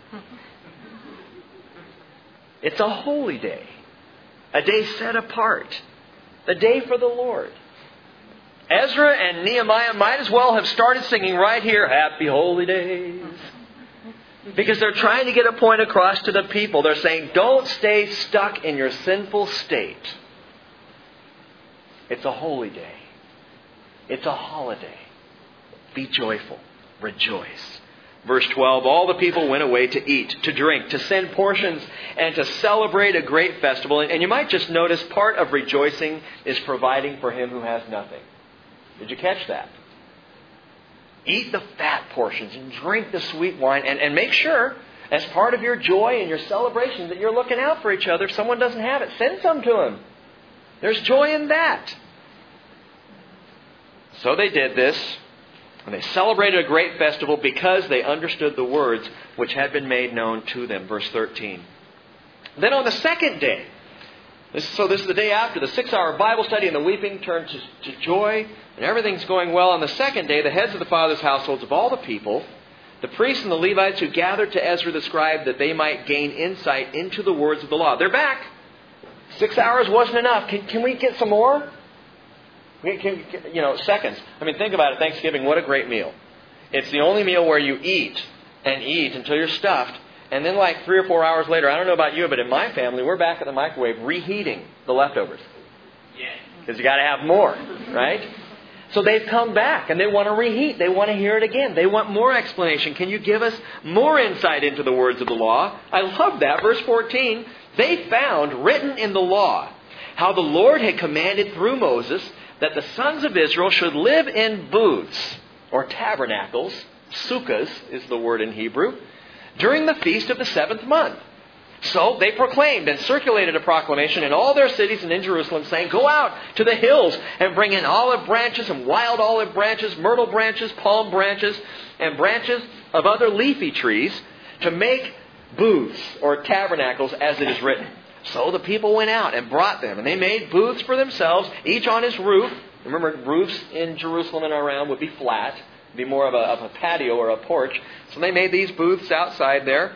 It's a holy day. A day set apart. A day for the Lord. Ezra and Nehemiah might as well have started singing right here, "Happy Holy Days." Because they're trying to get a point across to the people. They're saying, don't stay stuck in your sinful state. It's a holy day. It's a holiday. Be joyful. Rejoice. Verse 12, all the people went away to eat, to drink, to send portions, and to celebrate a great festival. And you might just notice part of rejoicing is providing for him who has nothing. Did you catch that? Eat the fat portions and drink the sweet wine. And make sure, as part of your joy and your celebration, that you're looking out for each other. If someone doesn't have it, send some to them. There's joy in that. So they did this. And they celebrated a great festival because they understood the words which had been made known to them. Verse 13. Then on the second day, this is the day after, the 6-hour Bible study and the weeping turned to joy, and everything's going well. On the second day, the heads of the fathers' households of all the people, the priests and the Levites who gathered to Ezra the scribe that they might gain insight into the words of the law. They're back. 6 hours wasn't enough. Can we get some more? Seconds. I mean, think about it. Thanksgiving, what a great meal. It's the only meal where you eat and eat until you're stuffed. And then like 3 or 4 hours later, I don't know about you, but in my family, we're back at the microwave reheating the leftovers. Because you got to have more, right? So they've come back and they want to reheat. They want to hear it again. They want more explanation. Can you give us more insight into the words of the law? I love that. Verse 14, they found written in the law how the Lord had commanded through Moses that the sons of Israel should live in booths or tabernacles. Sukkahs is the word in Hebrew. During the feast of the 7th month. So they proclaimed and circulated a proclamation in all their cities and in Jerusalem saying, go out to the hills and bring in olive branches and wild olive branches, myrtle branches, palm branches, and branches of other leafy trees to make booths or tabernacles as it is written. So the people went out and brought them, and they made booths for themselves, each on his roof. Remember, roofs in Jerusalem and around would be flat. Be more of a patio or a porch. So they made these booths outside there.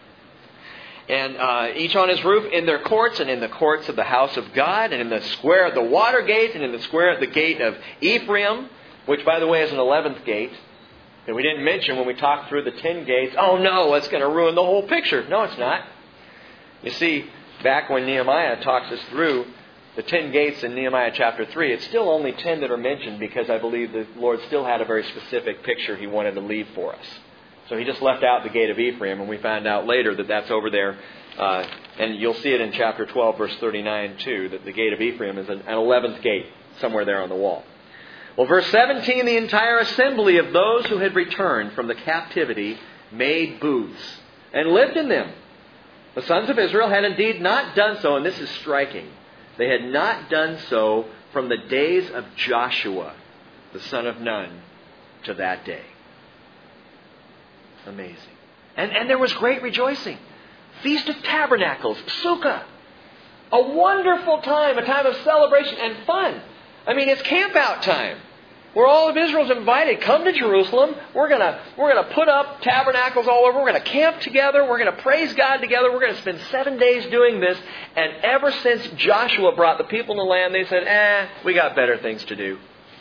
And each on his roof in their courts and in the courts of the house of God and in the square of the water gate and in the square of the gate of Ephraim, which by the way is an 11th gate that we didn't mention when we talked through the 10 gates. Oh no, it's going to ruin the whole picture. No, it's not. You see, back when Nehemiah talks us through the 10 gates in Nehemiah chapter 3, it's still only 10 that are mentioned because I believe the Lord still had a very specific picture He wanted to leave for us. So He just left out the gate of Ephraim, and we found out later that that's over there. And you'll see it in chapter 12, verse 39 too, that the gate of Ephraim is an 11th gate somewhere there on the wall. Well, verse 17, the entire assembly of those who had returned from the captivity made booths and lived in them. The sons of Israel had indeed not done so, and this is striking. They had not done so from the days of Joshua, the son of Nun, to that day. Amazing. And there was great rejoicing. Feast of Tabernacles, Sukkah. A wonderful time, a time of celebration and fun. I mean, it's camp out time. where all of Israel's invited. Come to Jerusalem. We're gonna put up tabernacles all over. We're going to camp together. We're going to praise God together. We're going to spend 7 days doing this. And ever since Joshua brought the people in the land, they said, we got better things to do.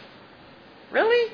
Really?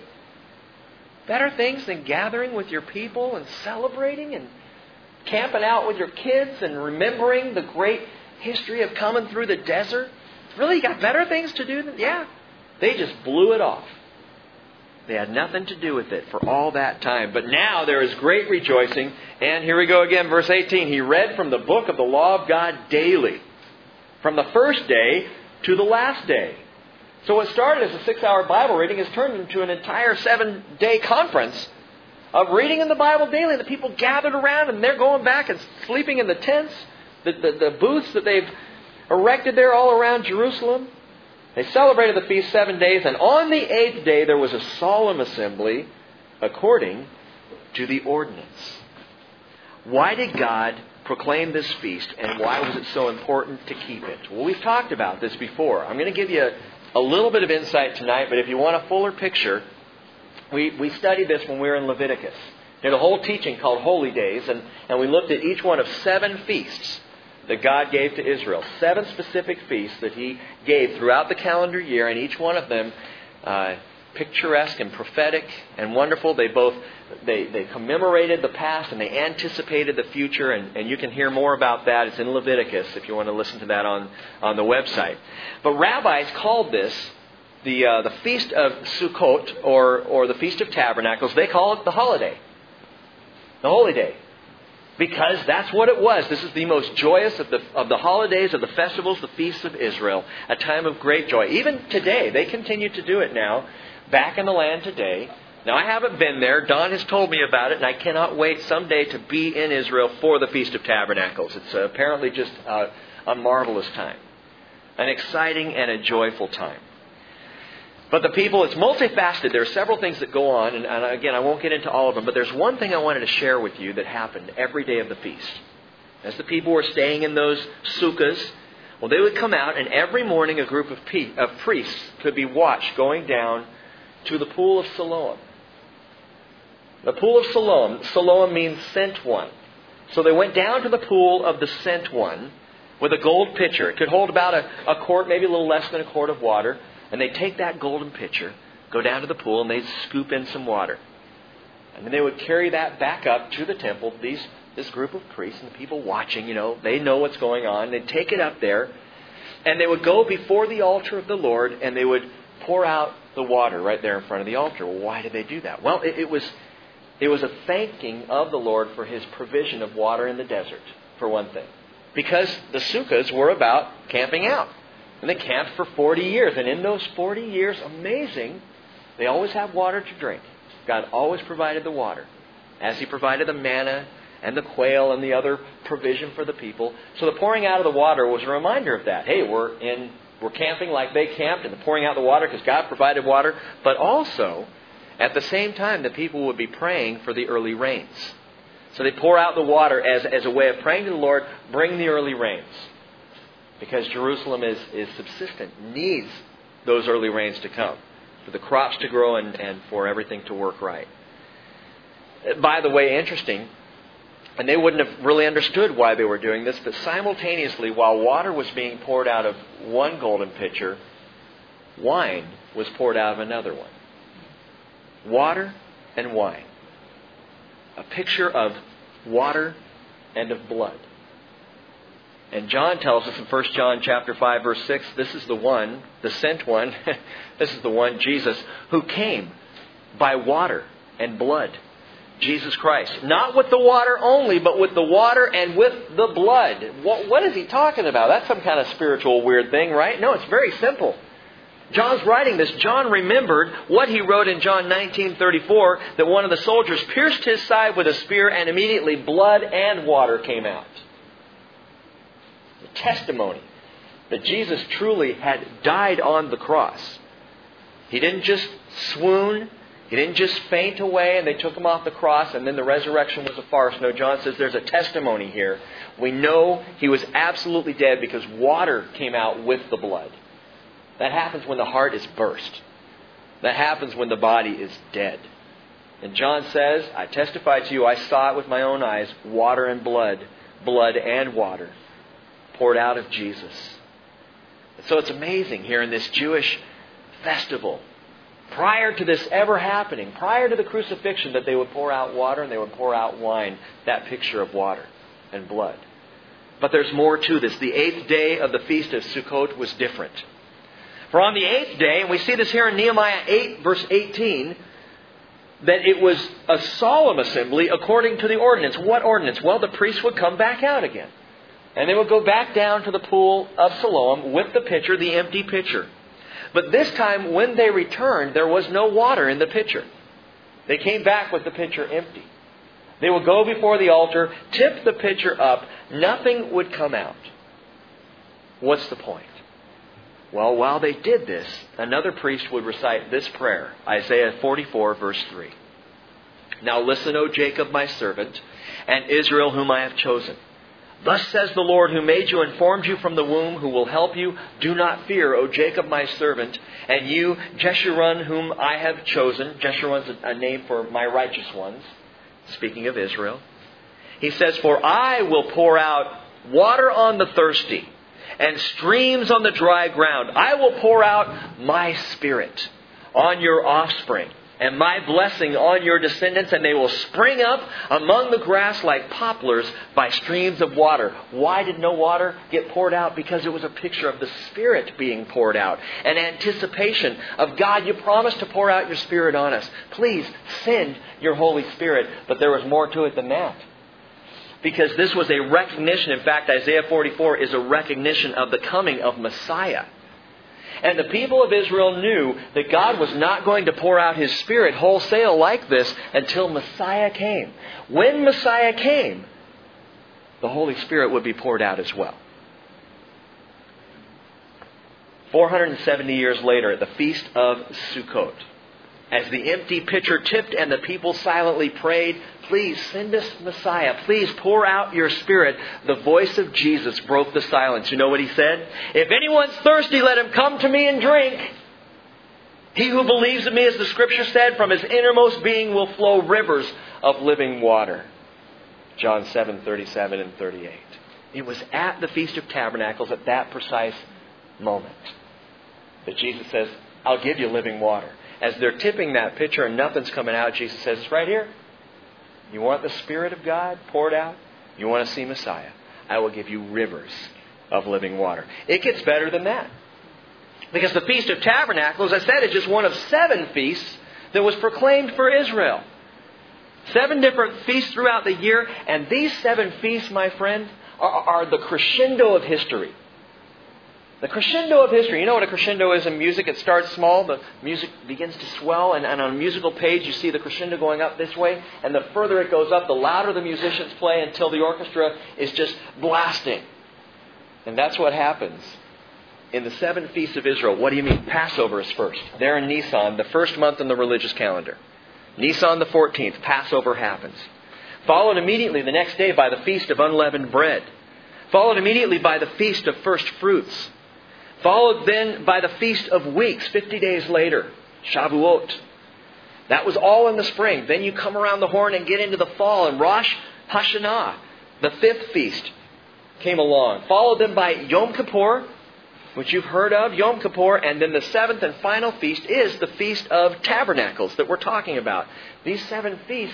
Better things than gathering with your people and celebrating and camping out with your kids and remembering the great history of coming through the desert? Really? You got better things to do? Yeah. They just blew it off. They had nothing to do with it for all that time. But now there is great rejoicing. And here we go again, verse 18. He read from the book of the law of God daily, from the first day to the last day. So what started as a 6-hour Bible reading has turned into an entire 7-day conference of reading in the Bible daily. The people gathered around and they're going back and sleeping in the tents, the booths that they've erected there all around Jerusalem. They celebrated the feast 7 days, and on the 8th day there was a solemn assembly according to the ordinance. Why did God proclaim this feast, and why was it so important to keep it? Well, we've talked about this before. I'm going to give you a little bit of insight tonight, but if you want a fuller picture, we studied this when we were in Leviticus. There's a whole teaching called Holy Days, and we looked at each one of 7 feasts that God gave to Israel. 7 specific feasts that He gave throughout the calendar year, and each one of them picturesque and prophetic and wonderful. They commemorated the past and they anticipated the future, and you can hear more about that. It's in Leviticus if you want to listen to that on the website. But rabbis called this the Feast of Sukkot or the Feast of Tabernacles. They call it the holiday, the Holy Day, because that's what it was. This is the most joyous of the holidays, of the festivals, the feasts of Israel, a time of great joy. Even today, they continue to do it now, back in the land today. Now, I haven't been there. Don has told me about it, and I cannot wait someday to be in Israel for the Feast of Tabernacles. It's apparently just a marvelous time, an exciting and a joyful time. But the people, it's multifaceted. There are several things that go on, and again, I won't get into all of them, but there's one thing I wanted to share with you that happened every day of the feast. As the people were staying in those sukkahs, well, they would come out, and every morning a group of priests could be watched going down to the pool of Siloam. The pool of Siloam, Siloam means sent one. So they went down to the pool of the sent one with a gold pitcher. It could hold about a quart, maybe a little less than a quart of water. And they'd take that golden pitcher, go down to the pool, and they'd scoop in some water. And then they would carry that back up to the temple. This group of priests and the people watching, they know what's going on. They'd take it up there, and they would go before the altar of the Lord, and they would pour out the water right there in front of the altar. Well, why did they do that? Well, it was a thanking of the Lord for His provision of water in the desert, for one thing. Because the sukkahs were about camping out. And they camped for 40 years. And in those 40 years, amazing, they always have water to drink. God always provided the water, as He provided the manna and the quail and the other provision for the people. So the pouring out of the water was a reminder of that. Hey, we're camping like they camped, and the pouring out the water because God provided water. But also, at the same time, the people would be praying for the early rains. So they pour out the water as a way of praying to the Lord, bring the early rains. Because Jerusalem is subsistent, needs those early rains to come, for the crops to grow and for everything to work right. By the way, interesting, and they wouldn't have really understood why they were doing this, but simultaneously, while water was being poured out of one golden pitcher, wine was poured out of another one. Water and wine. A picture of water and of blood. And John tells us in 1 John chapter 5, verse 6, this is the one, the sent one, this is the one, Jesus, who came by water and blood. Jesus Christ. Not with the water only, but with the water and with the blood. What is he talking about? That's some kind of spiritual weird thing, right? No, it's very simple. John's writing this. John remembered what he wrote in John 19:34, that one of the soldiers pierced his side with a spear, and immediately blood and water came out. Testimony that Jesus truly had died on the cross. He didn't just swoon. He didn't just faint away and they took Him off the cross and then the resurrection was a farce. No, John says there's a testimony here. We know He was absolutely dead because water came out with the blood. That happens when the heart is burst. that happens when the body is dead. And John says, I testify to you, I saw it with my own eyes, water and blood, blood and water, poured out of Jesus. And so it's amazing here in this Jewish festival, prior to this ever happening, prior to the crucifixion, that they would pour out water and they would pour out wine, that picture of water and blood. But there's more to this. The 8th day of the Feast of Sukkot was different. For on the 8th day, and we see this here in Nehemiah 8, verse 18, that it was a solemn assembly according to the ordinance. What ordinance? Well, the priests would come back out again. And they would go back down to the pool of Siloam with the pitcher, the empty pitcher. But this time, when they returned, there was no water in the pitcher. They came back with the pitcher empty. They would go before the altar, tip the pitcher up. Nothing would come out. What's the point? Well, while they did this, another priest would recite this prayer, Isaiah 44, verse 3. Now listen, O Jacob, my servant, and Israel, whom I have chosen. Thus says the Lord, who made you and formed you from the womb, who will help you. Do not fear, O Jacob, my servant, and you, Jeshurun, whom I have chosen. Jeshurun's a name for my righteous ones, speaking of Israel. He says, for I will pour out water on the thirsty, and streams on the dry ground. I will pour out my Spirit on your offspring, and my blessing on your descendants, and they will spring up among the grass like poplars by streams of water. Why did no water get poured out? Because it was a picture of the Spirit being poured out. An anticipation of, God, you promised to pour out your Spirit on us. Please send your Holy Spirit. But there was more to it than that. Because this was a recognition. In fact, Isaiah 44 is a recognition of the coming of Messiah. And the people of Israel knew that God was not going to pour out His Spirit wholesale like this until Messiah came. When Messiah came, the Holy Spirit would be poured out as well. 470 years later, at the Feast of Sukkot, as the empty pitcher tipped and the people silently prayed, please send us Messiah. Please pour out your Spirit. The voice of Jesus broke the silence. You know what He said? If anyone's thirsty, let him come to me and drink. He who believes in me, as the Scripture said, from his innermost being will flow rivers of living water. John 7:37 and 38. It was at the Feast of Tabernacles at that precise moment that Jesus says, I'll give you living water. As they're tipping that pitcher and nothing's coming out, Jesus says, it's right here. You want the Spirit of God poured out? You want to see Messiah? I will give you rivers of living water. It gets better than that. Because the Feast of Tabernacles, as I said, is just one of 7 feasts that was proclaimed for Israel. 7 different feasts throughout the year. And these 7 feasts, my friend, are the crescendo of history. The crescendo of history. You know what a crescendo is in music? It starts small, the music begins to swell, and on a musical page you see the crescendo going up this way, and the further it goes up, the louder the musicians play until the orchestra is just blasting. And that's what happens in the 7 feasts of Israel. What do you mean? Passover is first. There in Nisan, the first month in the religious calendar. Nisan the 14th, Passover happens. Followed immediately the next day by the Feast of Unleavened Bread. Followed immediately by the Feast of First Fruits. Followed then by the Feast of Weeks, 50 days later, Shavuot. That was all in the spring. Then you come around the horn and get into the fall, and Rosh Hashanah, the 5th feast, came along. Followed then by Yom Kippur, which you've heard of, Yom Kippur, and then the 7th and final feast is the Feast of Tabernacles that we're talking about. These 7 feasts,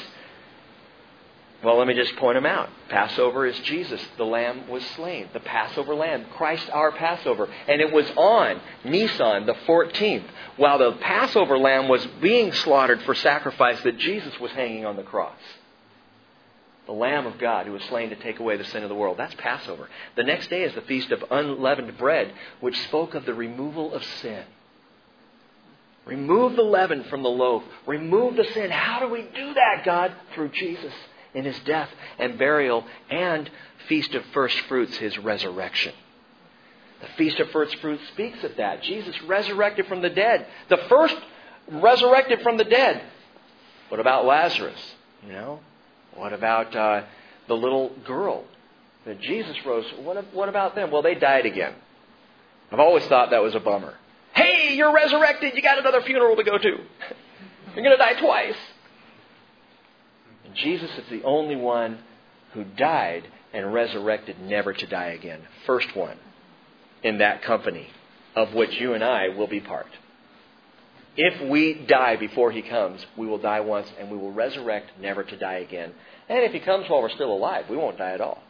well, let me just point them out. Passover is Jesus. The Lamb was slain. The Passover Lamb. Christ our Passover. And it was on Nisan the 14th, while the Passover Lamb was being slaughtered for sacrifice, that Jesus was hanging on the cross. The Lamb of God who was slain to take away the sin of the world. That's Passover. The next day is the Feast of Unleavened Bread, which spoke of the removal of sin. Remove the leaven from the loaf. Remove the sin. How do we do that, God? Through Jesus. In His death and burial, and Feast of First Fruits, His resurrection. The Feast of First Fruits speaks of that. Jesus resurrected from the dead. The first resurrected from the dead. What about Lazarus? You know? What about the little girl that Jesus rose? What about them? Well, they died again. I've always thought that was a bummer. Hey, Hey, you're resurrected. You got another funeral to go to. You're going to die twice. And Jesus is the only one who died and resurrected never to die again. First one in that company of which you and I will be part. If we die before He comes, we will die once and we will resurrect never to die again. And if He comes while we're still alive, we won't die at all.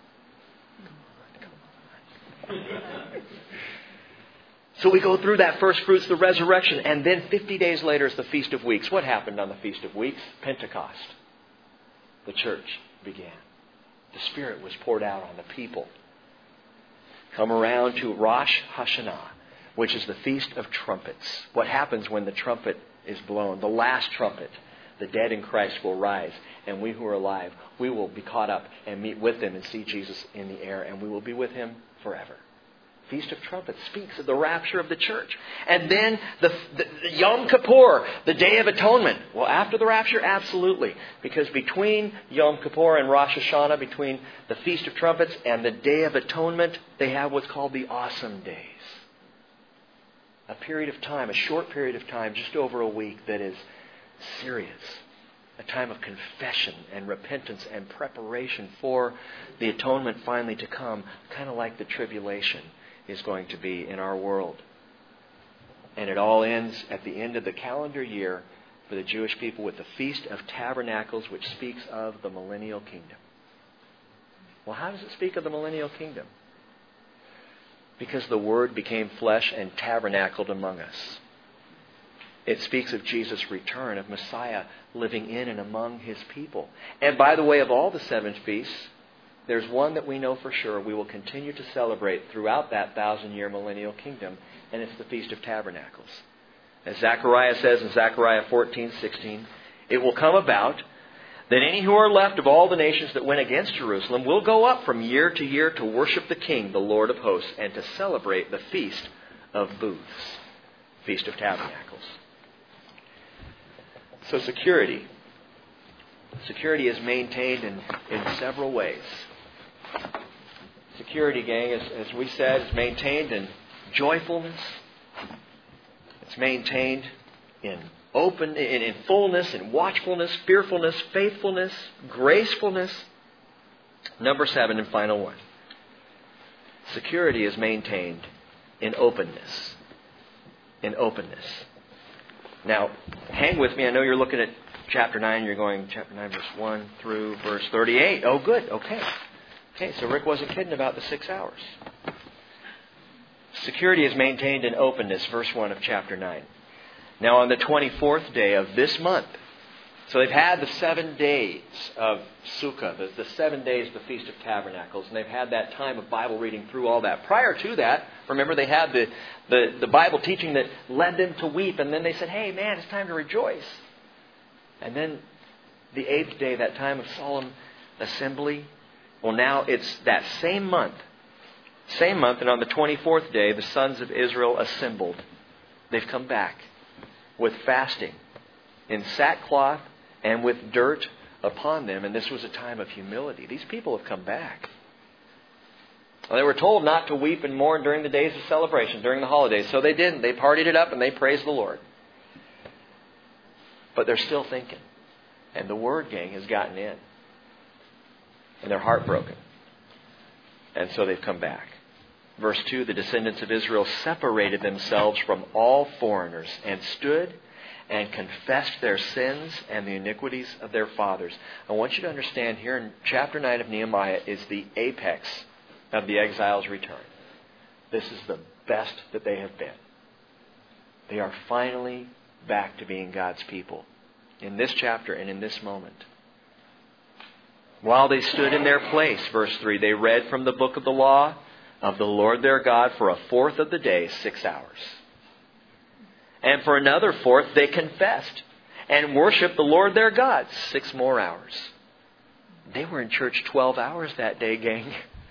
So we go through that first fruits, the resurrection, and then 50 days later is the Feast of Weeks. What happened on the Feast of Weeks? Pentecost. The church began. The Spirit was poured out on the people. Come around to Rosh Hashanah, which is the Feast of Trumpets. What happens when the trumpet is blown? The last trumpet. The dead in Christ will rise, and we who are alive, we will be caught up and meet with them and see Jesus in the air, and we will be with Him forever. Feast of Trumpets speaks of the rapture of the church. And then the Yom Kippur, the Day of Atonement. Well, after the rapture, absolutely. Because between Yom Kippur and Rosh Hashanah, between the Feast of Trumpets and the Day of Atonement, they have what's called the Awesome Days. A period of time, a short period of time, just over a week, that is serious. A time of confession and repentance and preparation for the atonement finally to come, kind of like the tribulation is going to be in our world. And it all ends at the end of the calendar year for the Jewish people with the Feast of Tabernacles, which speaks of the millennial kingdom. Well, how does it speak of the millennial kingdom? Because the Word became flesh and tabernacled among us. It speaks of Jesus' return, of Messiah living in and among His people. And by the way, of all the 7 feasts, there's one that we know for sure we will continue to celebrate throughout that 1,000-year millennial kingdom, and it's the Feast of Tabernacles. As Zechariah says in Zechariah 14:16, it will come about that any who are left of all the nations that went against Jerusalem will go up from year to year to worship the King, the Lord of hosts, and to celebrate the Feast of Booths, Feast of Tabernacles. So security. Security is maintained in several ways. Security, gang, as we said, is maintained in joyfulness. It's maintained in fullness, in watchfulness, fearfulness, faithfulness, gracefulness. Number 7 and final one. Security is maintained in openness. In openness. Now, hang with me. I know you're looking at chapter 9. You're going chapter 9, verse 1 through verse 38. Oh, good. Okay, so Rick wasn't kidding about the 6 hours. Security is maintained in openness, verse 1 of chapter 9. Now, on the 24th day of this month, so they've had the 7 days of Sukkah, the 7 days of the Feast of Tabernacles, and they've had that time of Bible reading through all that. Prior to that, remember, they had the Bible teaching that led them to weep, and then they said, hey, man, it's time to rejoice. And then the 8th day, that time of solemn assembly, well, now it's that same month, and on the 24th day, the sons of Israel assembled. They've come back with fasting, in sackcloth, and with dirt upon them. And this was a time of humility. These people have come back. Well, they were told not to weep and mourn during the days of celebration, during the holidays. So they didn't. They partied it up and they praised the Lord. But they're still thinking. And the word, gang, has gotten in. And they're heartbroken. And so they've come back. Verse 2, the descendants of Israel separated themselves from all foreigners and stood and confessed their sins and the iniquities of their fathers. I want you to understand here in chapter 9 of Nehemiah is the apex of the exiles' return. This is the best that they have been. They are finally back to being God's people in this chapter and in this moment. While they stood in their place, verse 3, they read from the book of the law of the Lord their God for a fourth of the day, 6 hours. And for another fourth, they confessed and worshiped the Lord their God 6 more hours. They were in church 12 hours that day, gang.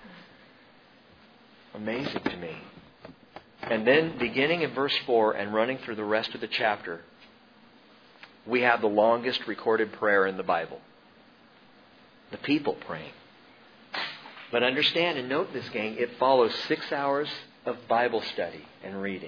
Amazing to me. And then beginning in verse 4 and running through the rest of the chapter, we have the longest recorded prayer in the Bible. The people praying. But understand and note this, gang, it follows 6 hours of Bible study and reading.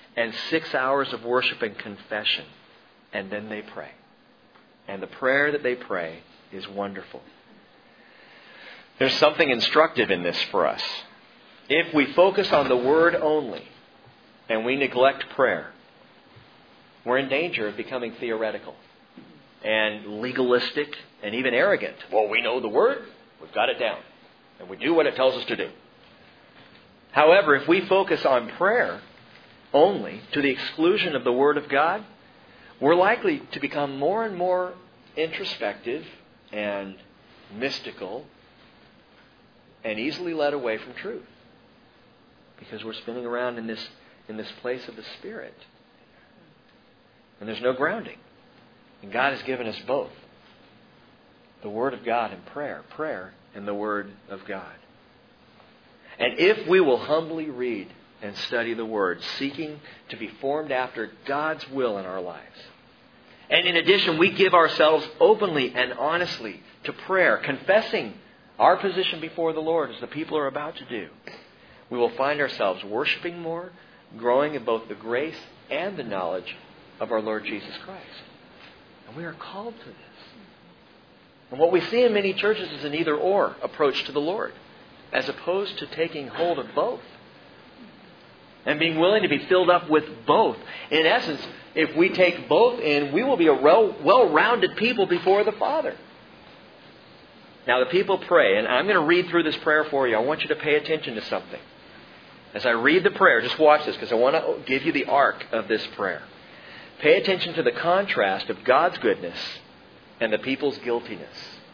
and 6 hours of worship and confession. And then they pray. And the prayer that they pray is wonderful. There's something instructive in this for us. If we focus on the Word only and we neglect prayer, we're in danger of becoming theoretical and legalistic and even arrogant. Well, we know the Word, we've got it down, and we do what it tells us to do. However, if we focus on prayer only to the exclusion of the Word of God, we're likely to become more and more introspective and mystical and easily led away from truth. Because we're spinning around in this place of the Spirit. And there's no grounding. And God has given us both. The Word of God and prayer. Prayer and the Word of God. And if we will humbly read and study the Word, seeking to be formed after God's will in our lives. And in addition, we give ourselves openly and honestly to prayer, confessing our position before the Lord as the people are about to do. We will find ourselves worshiping more, growing in both the grace and the knowledge of our Lord Jesus Christ. And we are called to this. And what we see in many churches is an either-or approach to the Lord, as opposed to taking hold of both. And being willing to be filled up with both. In essence, if we take both in, we will be a well-rounded people before the Father. Now the people pray, and I'm going to read through this prayer for you. I want you to pay attention to something. As I read the prayer, just watch this, because I want to give you the arc of this prayer. Pay attention to the contrast of God's goodness and the people's guiltiness.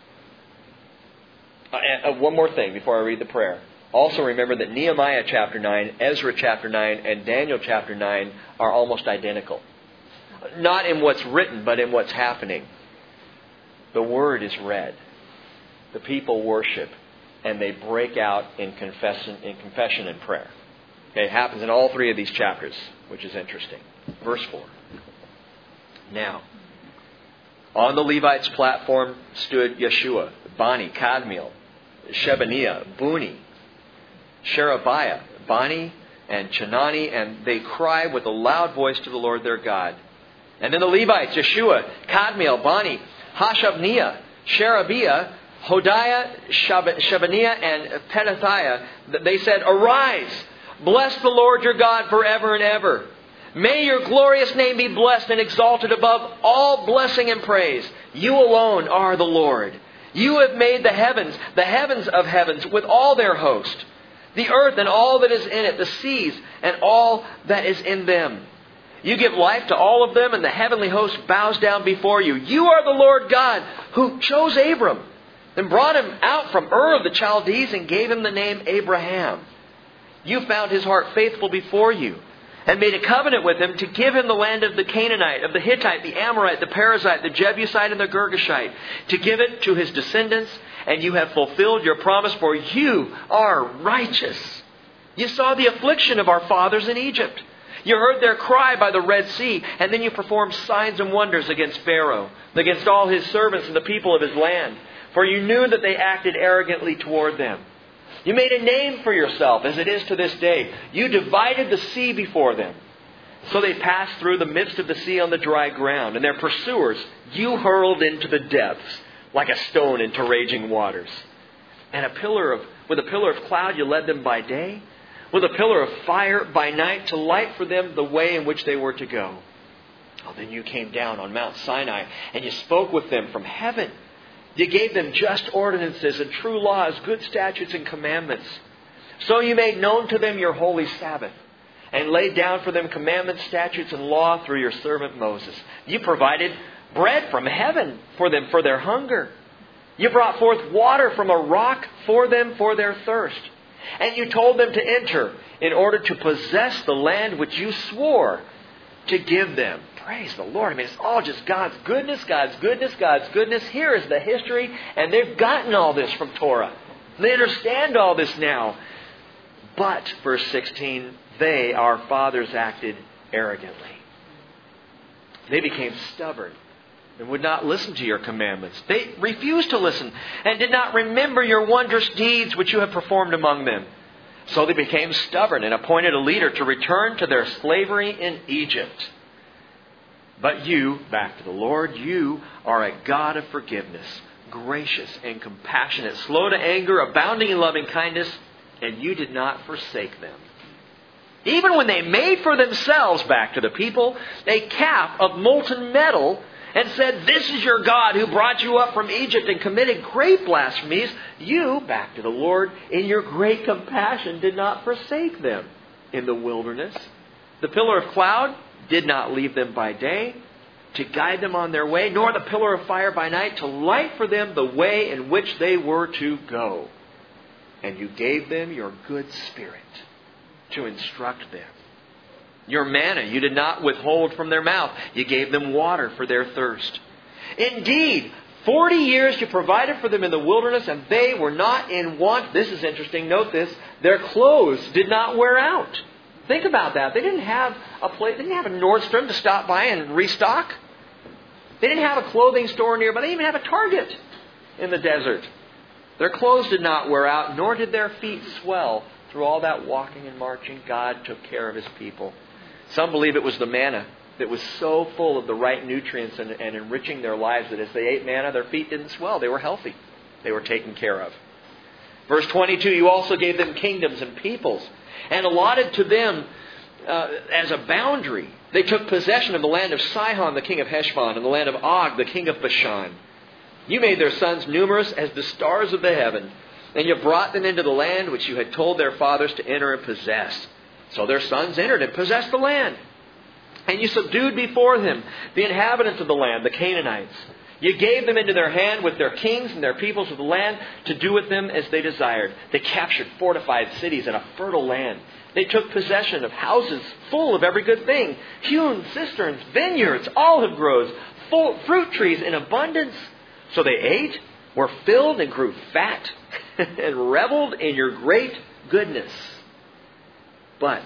One more thing before I read the prayer. Also remember that Nehemiah chapter 9, Ezra chapter 9, and Daniel chapter 9 are almost identical. Not in what's written, but in what's happening. The Word is read. The people worship. And they break out in confession and prayer. Okay, it happens in all three of these chapters, which is interesting. Verse 4. Now, on the Levites' platform stood Yeshua, Bani, Kadmiel, Shebaniah, Buni, Sherebiah, Bani, and Chenani, and they cried with a loud voice to the Lord their God. And then the Levites, Yeshua, Kadmiel, Bani, Hashabniah, Sherebiah, Hodiah, Shebaniah, and Pethathiah, they said, "Arise, bless the Lord your God forever and ever. May your glorious name be blessed and exalted above all blessing and praise. You alone are the Lord. You have made the heavens of heavens with all their host, the earth and all that is in it, the seas and all that is in them. You give life to all of them, and the heavenly host bows down before you. You are the Lord God who chose Abram and brought him out from Ur of the Chaldees and gave him the name Abraham. You found his heart faithful before you and made a covenant with him to give him the land of the Canaanite, of the Hittite, the Amorite, the Perizzite, the Jebusite, and the Girgashite, to give it to his descendants, and you have fulfilled your promise, for you are righteous. You saw the affliction of our fathers in Egypt. You heard their cry by the Red Sea, and then you performed signs and wonders against Pharaoh, against all his servants and the people of his land, for you knew that they acted arrogantly toward them. You made a name for yourself, as it is to this day. You divided the sea before them. So they passed through the midst of the sea on the dry ground, and their pursuers you hurled into the depths, like a stone into raging waters. And with a pillar of cloud you led them by day, with a pillar of fire by night, to light for them the way in which they were to go. Oh, then you came down on Mount Sinai, and you spoke with them from heaven. You gave them just ordinances and true laws, good statutes and commandments. So you made known to them your holy Sabbath, and laid down for them commandments, statutes, and law through your servant Moses. You provided bread from heaven for them for their hunger. You brought forth water from a rock for them for their thirst. And you told them to enter in order to possess the land which you swore to give them. Praise the Lord. I mean, it's all just God's goodness, God's goodness, God's goodness. Here is the history, and they've gotten all this from Torah. They understand all this now. But, verse 16, they, our fathers, acted arrogantly. They became stubborn and would not listen to your commandments. They refused to listen and did not remember your wondrous deeds which you have performed among them. So they became stubborn and appointed a leader to return to their slavery in Egypt. But you, back to the Lord, you are a God of forgiveness, gracious and compassionate, slow to anger, abounding in loving kindness, and you did not forsake them. Even when they made for themselves, back to the people, a calf of molten metal and said, "This is your God who brought you up from Egypt," and committed great blasphemies, you, back to the Lord, in your great compassion did not forsake them in the wilderness. The pillar of cloud did not leave them by day to guide them on their way, nor the pillar of fire by night to light for them the way in which they were to go. And you gave them your good spirit to instruct them. Your manna you did not withhold from their mouth. You gave them water for their thirst. Indeed, 40 years you provided for them in the wilderness, and they were not in want. This is interesting. Note this. Their clothes did not wear out. Think about that. They didn't have a place. They didn't have a Nordstrom to stop by and restock. They didn't have a clothing store nearby. They didn't even have a Target in the desert. Their clothes did not wear out, nor did their feet swell. Through all that walking and marching, God took care of His people. Some believe it was the manna that was so full of the right nutrients and enriching their lives that as they ate manna, their feet didn't swell. They were healthy. They were taken care of. Verse 22, you also gave them kingdoms and peoples and allotted to them as a boundary. They took possession of the land of Sihon, the king of Heshbon, and the land of Og, the king of Bashan. You made their sons numerous as the stars of the heaven, and you brought them into the land which you had told their fathers to enter and possess. So their sons entered and possessed the land. And you subdued before them the inhabitants of the land, the Canaanites. You gave them into their hand with their kings and their peoples of the land to do with them as they desired. They captured fortified cities and a fertile land. They took possession of houses full of every good thing, hewn cisterns, vineyards, olive groves, fruit trees in abundance. So they ate, were filled, and grew fat, and reveled in your great goodness. But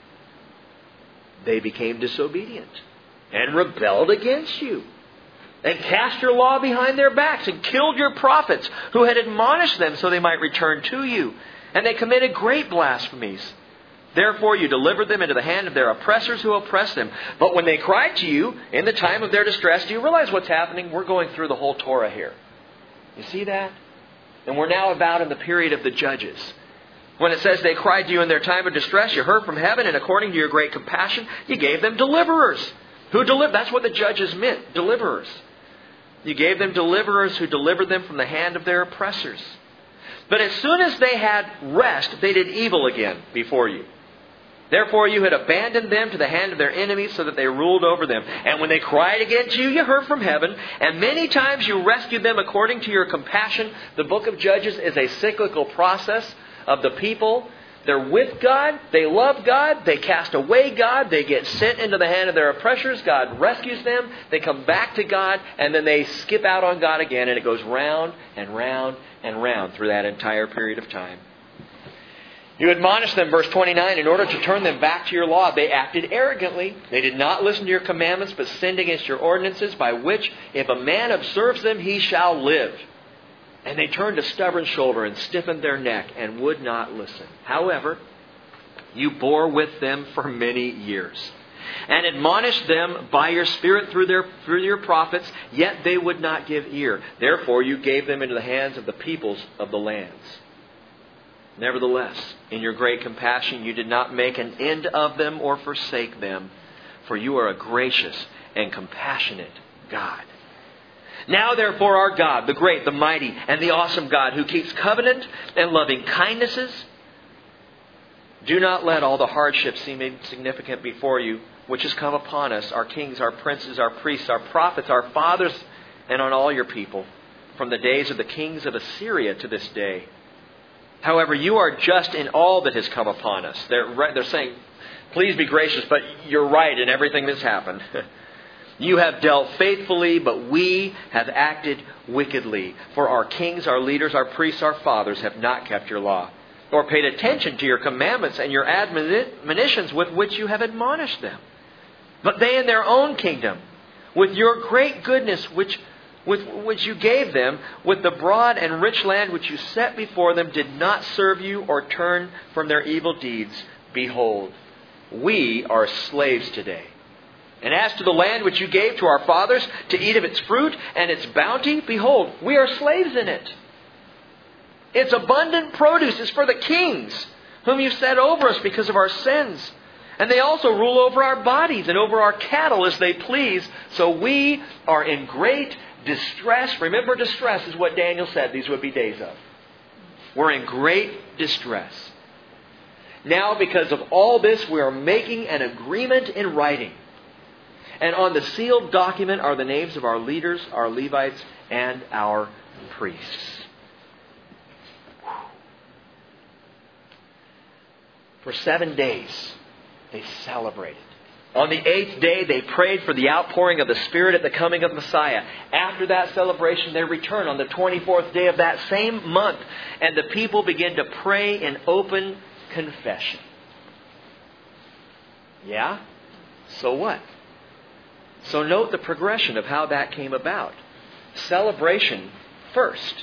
they became disobedient and rebelled against you, and cast your law behind their backs, and killed your prophets who had admonished them so they might return to you. And they committed great blasphemies. Therefore you delivered them into the hand of their oppressors who oppressed them. But when they cried to you in the time of their distress, do you realize what's happening? We're going through the whole Torah here. You see that? And we're now about in the period of the Judges. When it says they cried to you in their time of distress, you heard from heaven, and according to your great compassion, you gave them deliverers. That's what the Judges meant, deliverers. You gave them deliverers who delivered them from the hand of their oppressors. But as soon as they had rest, they did evil again before you. Therefore you had abandoned them to the hand of their enemies so that they ruled over them. And when they cried again to you, you heard from heaven. And many times you rescued them according to your compassion. The book of Judges is a cyclical process of the people. They're with God. They love God. They cast away God. They get sent into the hand of their oppressors. God rescues them. They come back to God. And then they skip out on God again. And it goes round and round and round through that entire period of time. You admonished them, verse 29, in order to turn them back to your law. They acted arrogantly. They did not listen to your commandments, but sinned against your ordinances, by which, if a man observes them, he shall live. And they turned a stubborn shoulder and stiffened their neck and would not listen. However, you bore with them for many years and admonished them by your Spirit through your prophets, yet they would not give ear. Therefore you gave them into the hands of the peoples of the lands. Nevertheless, in your great compassion, you did not make an end of them or forsake them, for you are a gracious and compassionate God. Now, therefore, our God, the great, the mighty, and the awesome God, who keeps covenant and loving kindnesses, do not let all the hardships seem insignificant before you, which has come upon us, our kings, our princes, our priests, our prophets, our fathers, and on all your people, from the days of the kings of Assyria to this day. However, you are just in all that has come upon us. They're saying, please be gracious, but you're right in everything that's happened. You have dealt faithfully, but we have acted wickedly. For our kings, our leaders, our priests, our fathers have not kept your law, or paid attention to your commandments and your admonitions with which you have admonished them. But they in their own kingdom, with your great goodness which which you gave them, with the broad and rich land which you set before them, did not serve you or turn from their evil deeds. Behold, we are slaves today. And as to the land which you gave to our fathers to eat of its fruit and its bounty, behold, we are slaves in it. Its abundant produce is for the kings, whom you set over us because of our sins. And they also rule over our bodies and over our cattle as they please. So we are in great distress. Remember, distress is what Daniel said these would be days of. We're in great distress. Now, because of all this, we are making an agreement in writing. And on the sealed document are the names of our leaders, our Levites, and our priests. For 7 days, they celebrated. On the 8th day, they prayed for the outpouring of the Spirit at the coming of Messiah. After that celebration, they returned on the 24th day of that same month. And the people began to pray in open confession. Yeah? So what? So note the progression of how that came about. Celebration first.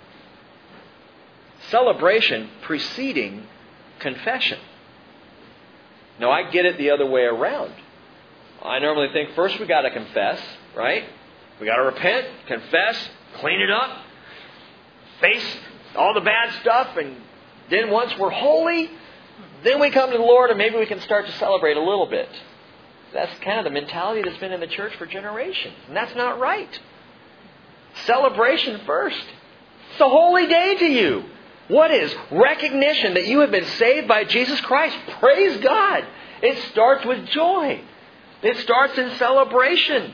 Celebration preceding confession. Now, I get it the other way around. I normally think first we got to confess, right? We got to repent, confess, clean it up, face all the bad stuff, and then once we're holy, then we come to the Lord and maybe we can start to celebrate a little bit. That's kind of the mentality that's been in the church for generations. And that's not right. Celebration first. It's a holy day to you. What is? Recognition that you have been saved by Jesus Christ. Praise God. It starts with joy. It starts in celebration.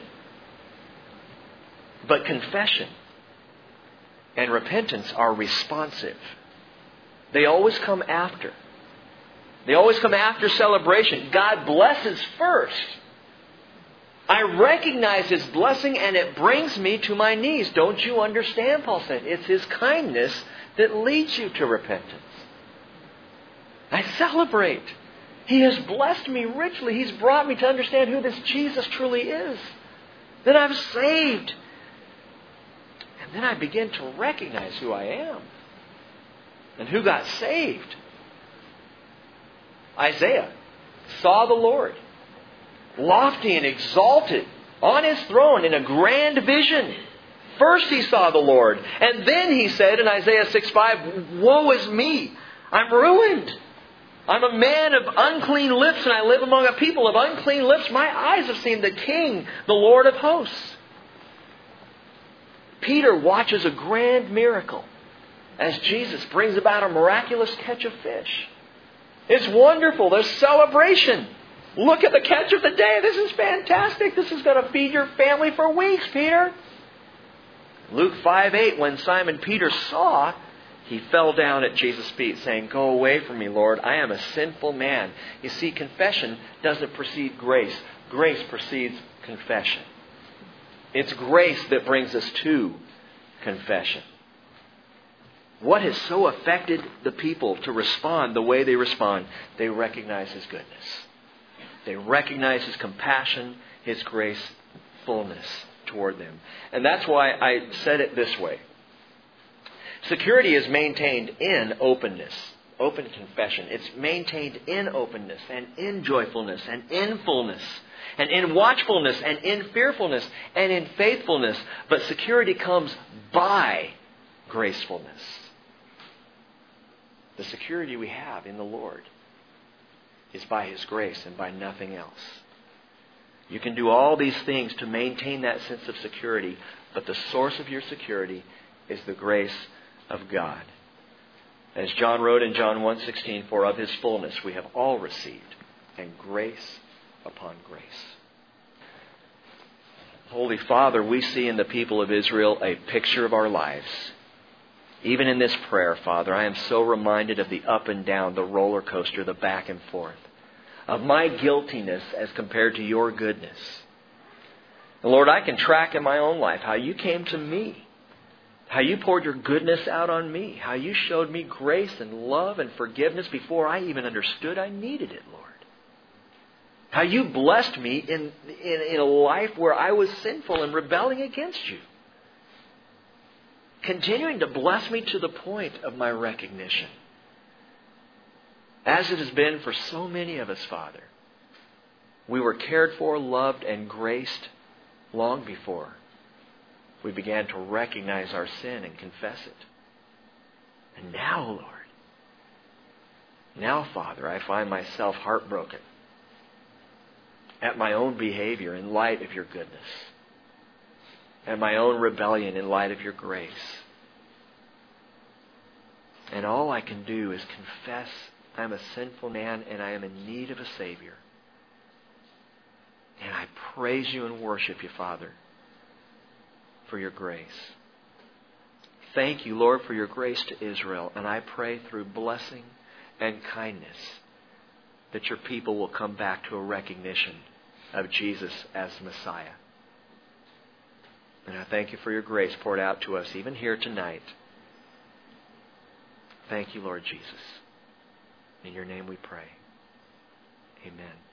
But confession and repentance are responsive. They always come after. They always come after celebration. God blesses first. I recognize His blessing and it brings me to my knees. Don't you understand, Paul said? It's His kindness that leads you to repentance. I celebrate. He has blessed me richly. He's brought me to understand who this Jesus truly is. That I'm saved. And then I begin to recognize who I am. And who got saved. Isaiah saw the Lord, lofty and exalted, on His throne in a grand vision. First he saw the Lord, and then he said in Isaiah 6:5, "Woe is me! I'm ruined. I'm a man of unclean lips, and I live among a people of unclean lips. My eyes have seen the King, the Lord of hosts." Peter watches a grand miracle as Jesus brings about a miraculous catch of fish. It's wonderful. There's celebration. Look at the catch of the day. This is fantastic. This is going to feed your family for weeks, Peter. Luke 5:8, when Simon Peter saw, he fell down at Jesus' feet, saying, "Go away from me, Lord. I am a sinful man." You see, confession doesn't precede grace. Grace precedes confession. It's grace that brings us to confession. What has so affected the people to respond the way they respond? They recognize His goodness. They recognize His compassion, His grace, fullness toward them. And that's why I said it this way. Security is maintained in openness. Open confession. It's maintained in openness and in joyfulness and in fullness and in watchfulness and in fearfulness and in faithfulness. But security comes by gracefulness. The security we have in the Lord is by His grace and by nothing else. You can do all these things to maintain that sense of security, but the source of your security is the grace of God. As John wrote in John 1:16, "For of His fullness we have all received, and grace upon grace." Holy Father, we see in the people of Israel a picture of our lives. Even in this prayer, Father, I am so reminded of the up and down, the roller coaster, the back and forth, of my guiltiness as compared to your goodness. And Lord, I can track in my own life how you came to me, how you poured your goodness out on me, how you showed me grace and love and forgiveness before I even understood I needed it, Lord. How you blessed me in a life where I was sinful and rebelling against you. continuing to bless me to the point of my recognition. As it has been for so many of us, Father. We were cared for, loved, and graced long before we began to recognize our sin and confess it. And now, Lord, now, Father, I find myself heartbroken at my own behavior in light of your goodness, at my own rebellion in light of your grace. And all I can do is confess I'm a sinful man and I am in need of a Savior. And I praise you and worship you, Father, for your grace. Thank you, Lord, for your grace to Israel. And I pray through blessing and kindness that your people will come back to a recognition of Jesus as Messiah. And I thank you for your grace poured out to us even here tonight. Thank you, Lord Jesus. In your name we pray. Amen.